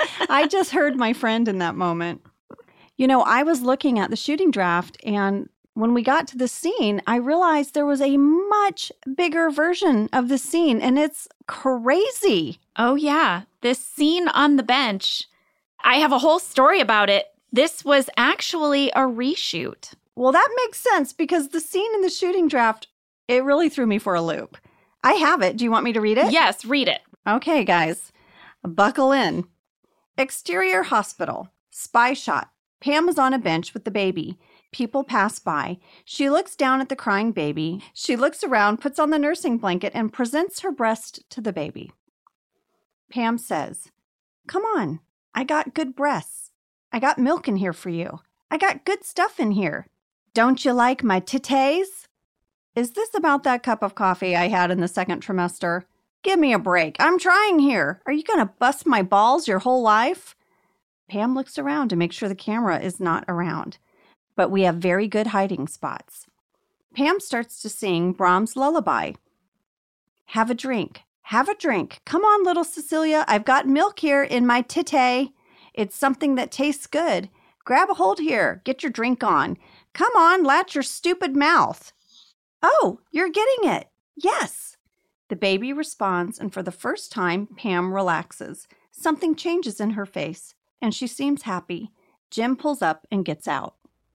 I just heard my friend in that moment. You know, I was looking at the shooting draft, and when we got to the scene, I realized there was a much bigger version of the scene, and it's crazy. Oh, yeah. This scene on the bench, I have a whole story about it. This was actually a reshoot. Well, that makes sense because the scene in the shooting draft, it really threw me for a loop. I have it. Do you want me to read it? Yes, read it. Okay, guys. Buckle in. Exterior hospital. Spy shot. Pam is on a bench with the baby. People pass by. She looks down at the crying baby. She looks around, puts on the nursing blanket, and presents her breast to the baby. Pam says, come on. I got good breasts. I got milk in here for you. I got good stuff in here. Don't you like my titties? Is this about that cup of coffee I had in the second trimester? Give me a break. I'm trying here. Are you going to bust my balls your whole life? Pam looks around to make sure the camera is not around, but we have very good hiding spots. Pam starts to sing Brahms' lullaby. Have a drink. Have a drink. Come on, little Cecilia. I've got milk here in my titty. It's something that tastes good. Grab a hold here. Get your drink on. Come on, latch your stupid mouth. Oh, you're getting it. Yes. The baby responds, and for the first time, Pam relaxes. Something changes in her face, and she seems happy. Jim pulls up and gets out.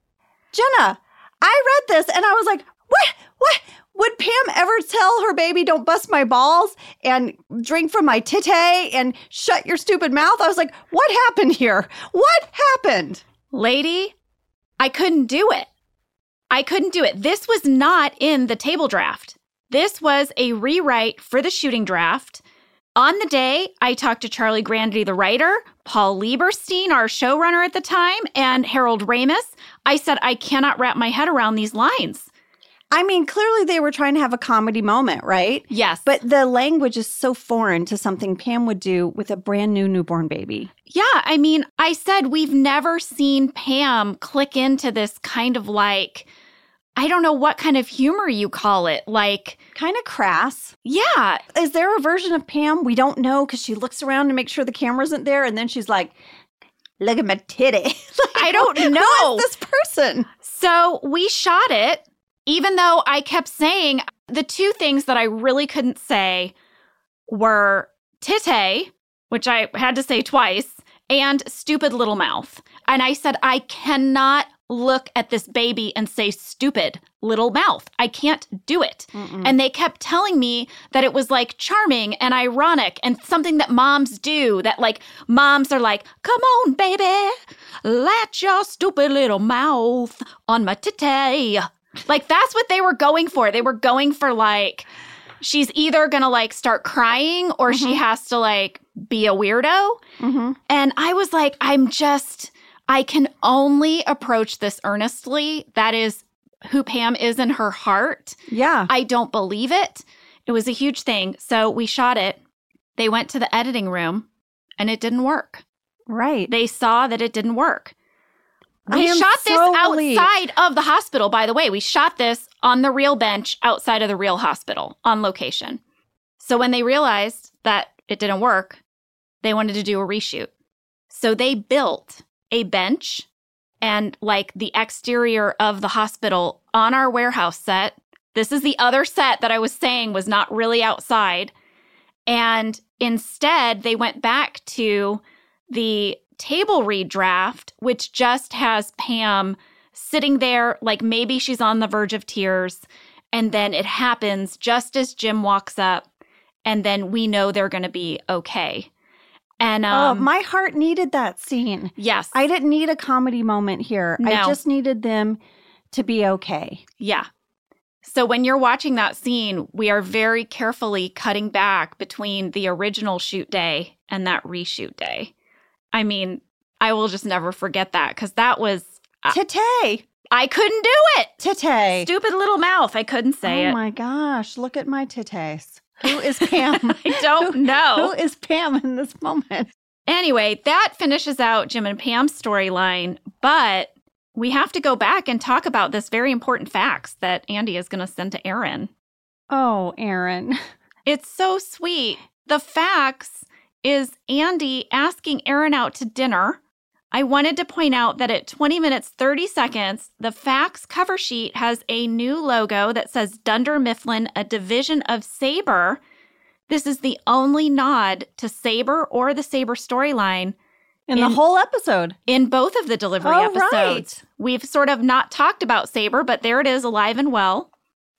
Jenna, I read this, and I was like, what? Would Pam ever tell her baby, don't bust my balls and drink from my titty and shut your stupid mouth? I was like, what happened here? What happened? Lady, I couldn't do it. I couldn't do it. This was not in the table draft. This was a rewrite for the shooting draft. On the day, I talked to Charlie Grandy, the writer, Paul Lieberstein, our showrunner at the time, and Harold Ramis. I said, I cannot wrap my head around these lines. I mean, clearly they were trying to have a comedy moment, right? Yes. But the language is so foreign to something Pam would do with a brand new newborn baby. Yeah, I mean, I said we've never seen Pam click into this kind of like, I don't know what kind of humor you call it, like... Kind of crass. Yeah. Is there a version of Pam? We don't know because she looks around to make sure the camera isn't there, and then she's like, look at my titty. Like, I don't know. Who is this person? So we shot it, even though I kept saying the two things that I really couldn't say were titty, which I had to say twice, and stupid little mouth. And I said, I cannot look at this baby and say stupid little mouth. I can't do it. Mm-mm. And they kept telling me that it was like charming and ironic and something that moms do, that like moms are like, come on, baby, let your stupid little mouth on my titty. Like that's what they were going for. They were going for like, she's either going to like start crying or she has to like be a weirdo. Mm-hmm. And I was like, I can only approach this earnestly. That is who Pam is in her heart. Yeah. I don't believe it. It was a huge thing. So we shot it. They went to the editing room and it didn't work. Right. They saw that it didn't work. We shot this outside of the hospital, by the way. We shot this on the real bench outside of the real hospital on location. So when they realized that it didn't work, they wanted to do a reshoot. So they built a bench and like the exterior of the hospital on our warehouse set. This is the other set that I was saying was not really outside. And instead, they went back to the table read draft, which just has Pam sitting there like maybe she's on the verge of tears. And then it happens just as Jim walks up. And then we know they're going to be okay. And my heart needed that scene. Yes. I didn't need a comedy moment here. No. I just needed them to be okay. Yeah. So when you're watching that scene, we are very carefully cutting back between the original shoot day and that reshoot day. I mean, I will just never forget that because that was... Titty. I couldn't do it. Titty. Stupid little mouth. I couldn't say it. Oh my gosh. Look at my titties. Who is Pam? I don't know. Who is Pam in this moment? Anyway, that finishes out Jim and Pam's storyline, but we have to go back and talk about this very important fax that Andy is going to send to Aaron. Oh, Aaron. It's so sweet. The fax is Andy asking Aaron out to dinner. I wanted to point out that at 20 minutes, 30 seconds, the fax cover sheet has a new logo that says Dunder Mifflin, a division of Sabre. This is the only nod to Sabre or the Sabre storyline. In the whole episode. In both of the delivery episodes. Right. We've sort of not talked about Sabre, but there it is, alive and well.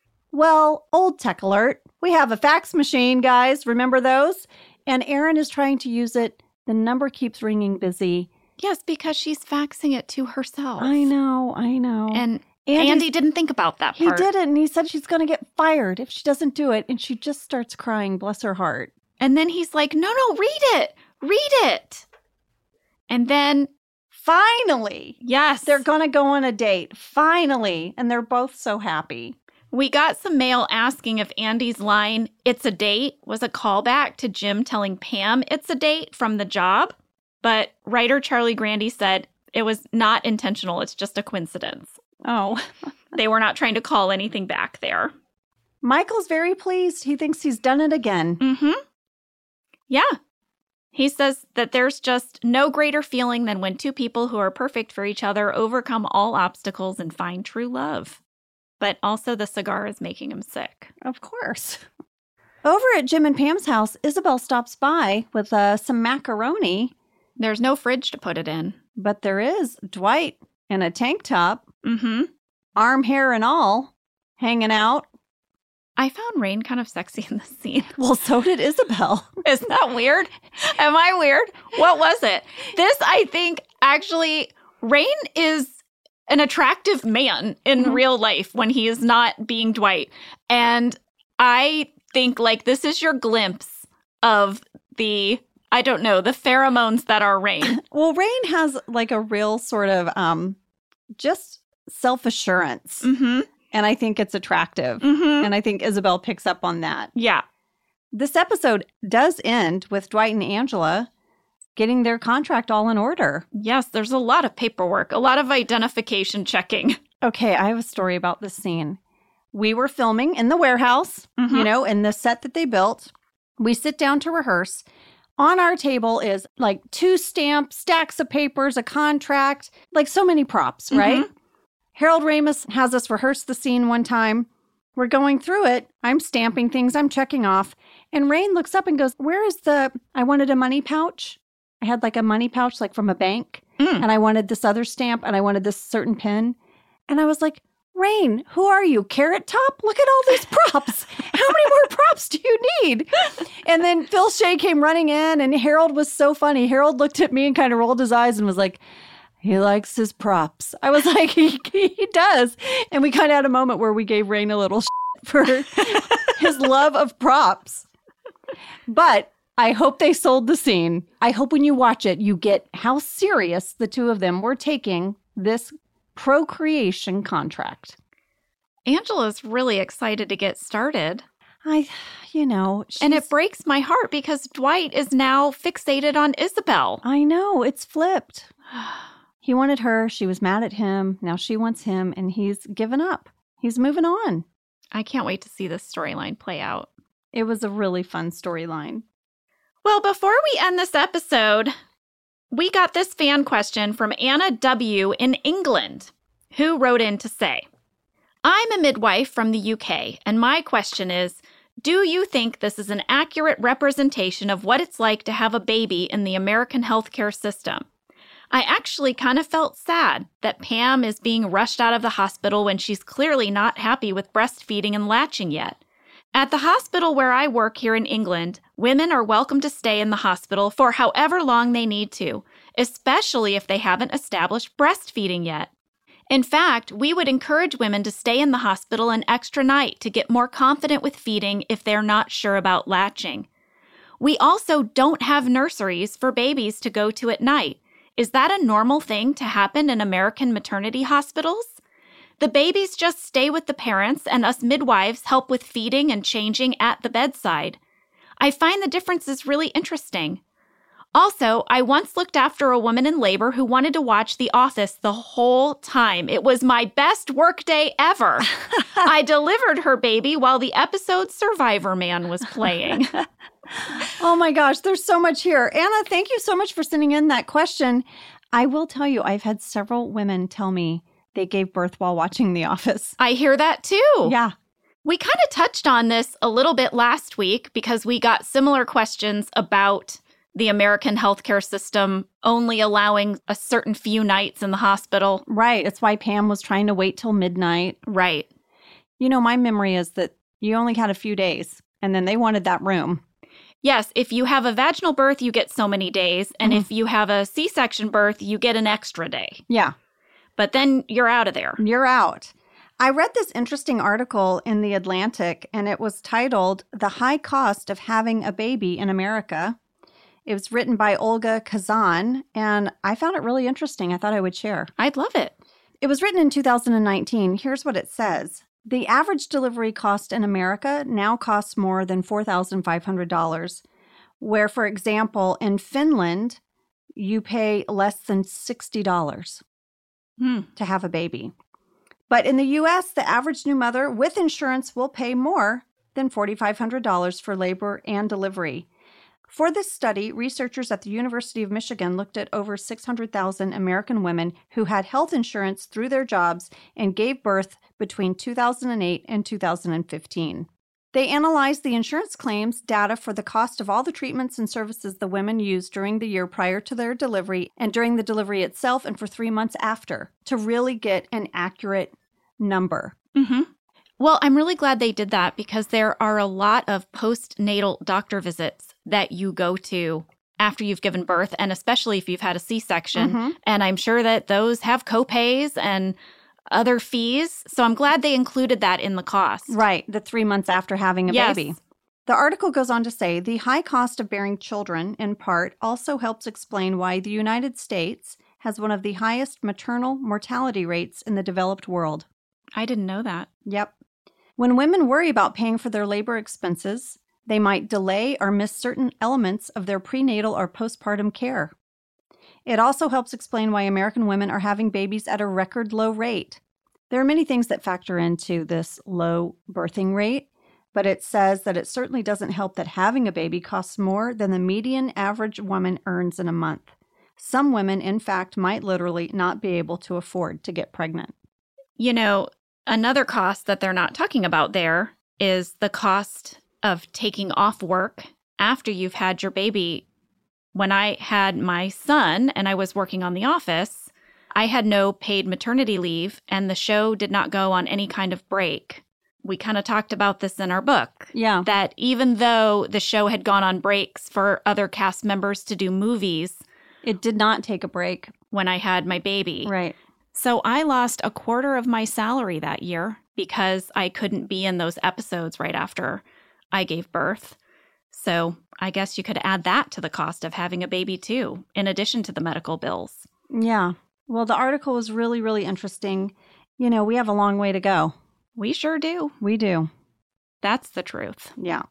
Well, old tech alert. We have a fax machine, guys. Remember those? And Aaron is trying to use it. The number keeps ringing busy. Yes, because she's faxing it to herself. I know. And Andy didn't think about that part. He didn't, and he said she's going to get fired if she doesn't do it, and she just starts crying, bless her heart. And then he's like, no, read it. And then... Finally. Yes. They're going to go on a date. Finally. And they're both so happy. We got some mail asking if Andy's line, "It's a date," was a callback to Jim telling Pam it's a date from The Job. But writer Charlie Grandy said it was not intentional. It's just a coincidence. Oh. They were not trying to call anything back there. Michael's very pleased. He thinks he's done it again. Mm-hmm. Yeah. He says that there's just no greater feeling than when two people who are perfect for each other overcome all obstacles and find true love. But also the cigar is making him sick. Of course. Over at Jim and Pam's house, Isabel stops by with some macaroni. There's no fridge to put it in. But there is Dwight in a tank top. Mm-hmm. Arm, hair, and all. Hanging out. I found Rain kind of sexy in this scene. Well, so did Isabel. Isn't that weird? Am I weird? What was it? This, I think, actually, Rain is an attractive man in real life when he is not being Dwight. And I think like this is your glimpse of the, I don't know, the pheromones that are Rain. Well, Rain has like a real sort of just self-assurance. Mm-hmm. And I think it's attractive. Mm-hmm. And I think Isabel picks up on that. Yeah. This episode does end with Dwight and Angela getting their contract all in order. Yes, there's a lot of paperwork, a lot of identification checking. Okay, I have a story about this scene. We were filming in the warehouse, you know, in the set that they built. We sit down to rehearse. On our table is like 2 stamps, stacks of papers, a contract, like so many props, right? Harold Ramis has us rehearse the scene one time. We're going through it. I'm stamping things. I'm checking off. And Rain looks up and goes, where is I wanted a money pouch. I had like a money pouch, like from a bank. And I wanted this other stamp and I wanted this certain pin. And I was like, Rain, who are you? Carrot Top? Look at all these props. How many more props do you need? And then Phil Shea came running in and Harold was so funny. Harold looked at me and kind of rolled his eyes and was like, he likes his props. I was like, he does. And we kind of had a moment where we gave Rain a little shit for his love of props. But I hope they sold the scene. I hope when you watch it, you get how serious the two of them were taking this procreation contract. Angela's really excited to get started. And it breaks my heart because Dwight is now fixated on Isabel. I know, it's flipped. He wanted her. She was mad at him. Now she wants him, and he's given up. He's moving on. I can't wait to see this storyline play out. It was a really fun storyline. Well, before we end this episode, we got this fan question from Anna W. in England, who wrote in to say, I'm a midwife from the UK, and my question is, do you think this is an accurate representation of what it's like to have a baby in the American healthcare system? I actually kind of felt sad that Pam is being rushed out of the hospital when she's clearly not happy with breastfeeding and latching yet. At the hospital where I work here in England, women are welcome to stay in the hospital for however long they need to, especially if they haven't established breastfeeding yet. In fact, we would encourage women to stay in the hospital an extra night to get more confident with feeding if they're not sure about latching. We also don't have nurseries for babies to go to at night. Is that a normal thing to happen in American maternity hospitals? The babies just stay with the parents and us midwives help with feeding and changing at the bedside. I find the differences really interesting. Also, I once looked after a woman in labor who wanted to watch The Office the whole time. It was my best workday ever. I delivered her baby while the episode Survivor Man was playing. Oh my gosh, there's so much here. Anna, thank you so much for sending in that question. I will tell you, I've had several women tell me they gave birth while watching The Office. I hear that too. Yeah. We kind of touched on this a little bit last week because we got similar questions about the American healthcare system only allowing a certain few nights in the hospital. Right. It's why Pam was trying to wait till midnight. Right. You know, my memory is that you only had a few days and then they wanted that room. Yes, if you have a vaginal birth, you get so many days. And if you have a C-section birth, you get an extra day. Yeah. But then you're out of there. You're out. I read this interesting article in The Atlantic, and it was titled, The High Cost of Having a Baby in America. It was written by Olga Kazan, and I found it really interesting. I thought I would share. I'd love it. It was written in 2019. Here's what it says. The average delivery cost in America now costs more than $4,500, where, for example, in Finland, you pay less than $60 to have a baby. But in the U.S., the average new mother with insurance will pay more than $4,500 for labor and delivery. For this study, researchers at the University of Michigan looked at over 600,000 American women who had health insurance through their jobs and gave birth between 2008 and 2015. They analyzed the insurance claims data for the cost of all the treatments and services the women used during the year prior to their delivery and during the delivery itself and for 3 months after to really get an accurate number. Mm-hmm. Well, I'm really glad they did that because there are a lot of postnatal doctor visits that you go to after you've given birth, and especially if you've had a C-section. And I'm sure that those have co-pays and other fees. So I'm glad they included that in the cost. Right, the 3 months after having a baby. The article goes on to say the high cost of bearing children, in part, also helps explain why the United States has one of the highest maternal mortality rates in the developed world. I didn't know that. Yep. When women worry about paying for their labor expenses, they might delay or miss certain elements of their prenatal or postpartum care. It also helps explain why American women are having babies at a record low rate. There are many things that factor into this low birthing rate, but it says that it certainly doesn't help that having a baby costs more than the median average woman earns in a month. Some women, in fact, might literally not be able to afford to get pregnant. You know, another cost that they're not talking about there is the cost of taking off work after you've had your baby. When I had my son and I was working on The Office, I had no paid maternity leave, and the show did not go on any kind of break. We kind of talked about this in our book. Yeah. That even though the show had gone on breaks for other cast members to do movies, it did not take a break when I had my baby. Right. So I lost a quarter of my salary that year because I couldn't be in those episodes right after I gave birth. So I guess you could add that to the cost of having a baby too, in addition to the medical bills. Yeah. Well, the article was really, really interesting. You know, we have a long way to go. We sure do. We do. That's the truth. Yeah.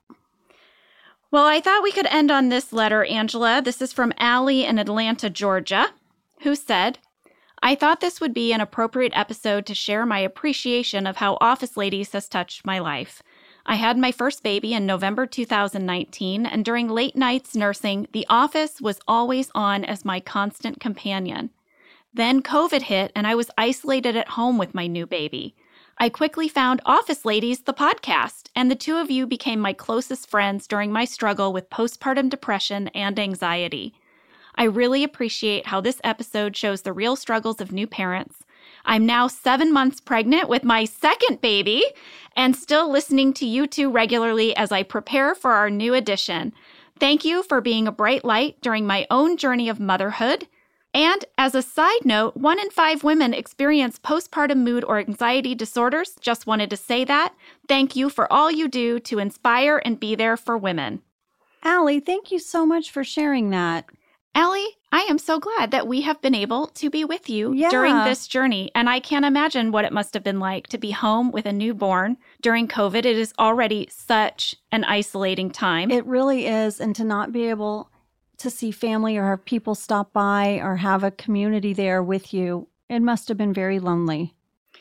Well, I thought we could end on this letter, Angela. This is from Allie in Atlanta, Georgia, who said, I thought this would be an appropriate episode to share my appreciation of how Office Ladies has touched my life. I had my first baby in November 2019, and during late nights nursing, The Office was always on as my constant companion. Then COVID hit, and I was isolated at home with my new baby. I quickly found Office Ladies, the podcast, and the two of you became my closest friends during my struggle with postpartum depression and anxiety. I really appreciate how this episode shows the real struggles of new parents. I'm now 7 months pregnant with my second baby and still listening to you two regularly as I prepare for our new edition. Thank you for being a bright light during my own journey of motherhood. And as a side note, 1 in 5 women experience postpartum mood or anxiety disorders. Just wanted to say that. Thank you for all you do to inspire and be there for women. Allie, thank you so much for sharing that. Allie, I am so glad that we have been able to be with you during this journey. And I can't imagine what it must have been like to be home with a newborn during COVID. It is already such an isolating time. It really is. And to not be able to see family or have people stop by or have a community there with you, it must have been very lonely.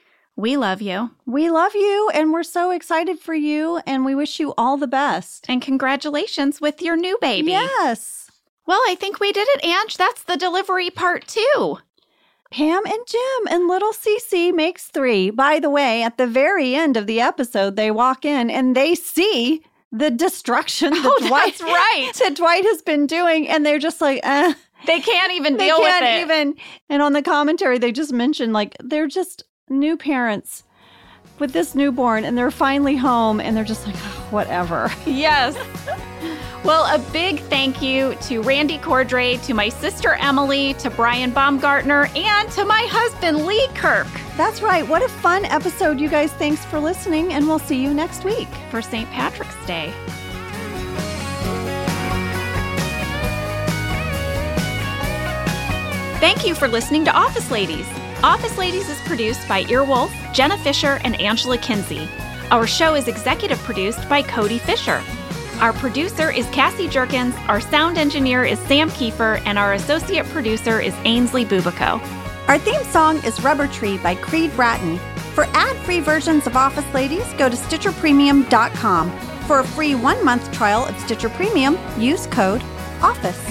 We love you. We love you, and we're so excited for you, and we wish you all the best. And congratulations with your new baby. Yes. Well, I think we did it, Ange. That's the delivery part 2. Pam and Jim and little Cece makes 3. By the way, at the very end of the episode, they walk in and they see the destruction that's right. that Dwight has been doing, and they're just like, They can't even deal with it. And on the commentary, they just mentioned, like, they're just new parents with this newborn, and they're finally home, and they're just like, oh, whatever. Yes. Well, a big thank you to Randy Cordray, to my sister Emily, to Brian Baumgartner, and to my husband Lee Kirk. That's right. What a fun episode, you guys. Thanks for listening, and we'll see you next week for St. Patrick's Day. Thank you for listening to Office Ladies. Office Ladies is produced by Earwolf, Jenna Fisher, and Angela Kinsey. Our show is executive produced by Cody Fisher. Our producer is Cassie Jerkins, our sound engineer is Sam Kiefer, and our associate producer is Ainsley Bubico. Our theme song is Rubber Tree by Creed Bratton. For ad-free versions of Office Ladies, go to StitcherPremium.com. For a free 1-month trial of Stitcher Premium, use code OFFICE.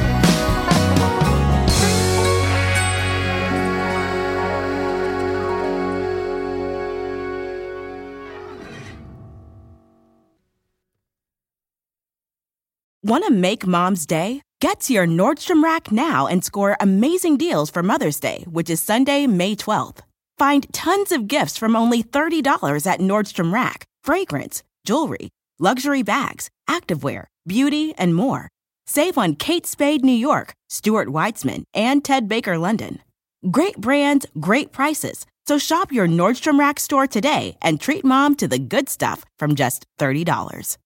Want to make Mom's day? Get to your Nordstrom Rack now and score amazing deals for Mother's Day, which is Sunday, May 12th. Find tons of gifts from only $30 at Nordstrom Rack. Fragrance, jewelry, luxury bags, activewear, beauty, and more. Save on Kate Spade New York, Stuart Weitzman, and Ted Baker London. Great brands, great prices. So shop your Nordstrom Rack store today and treat mom to the good stuff from just $30.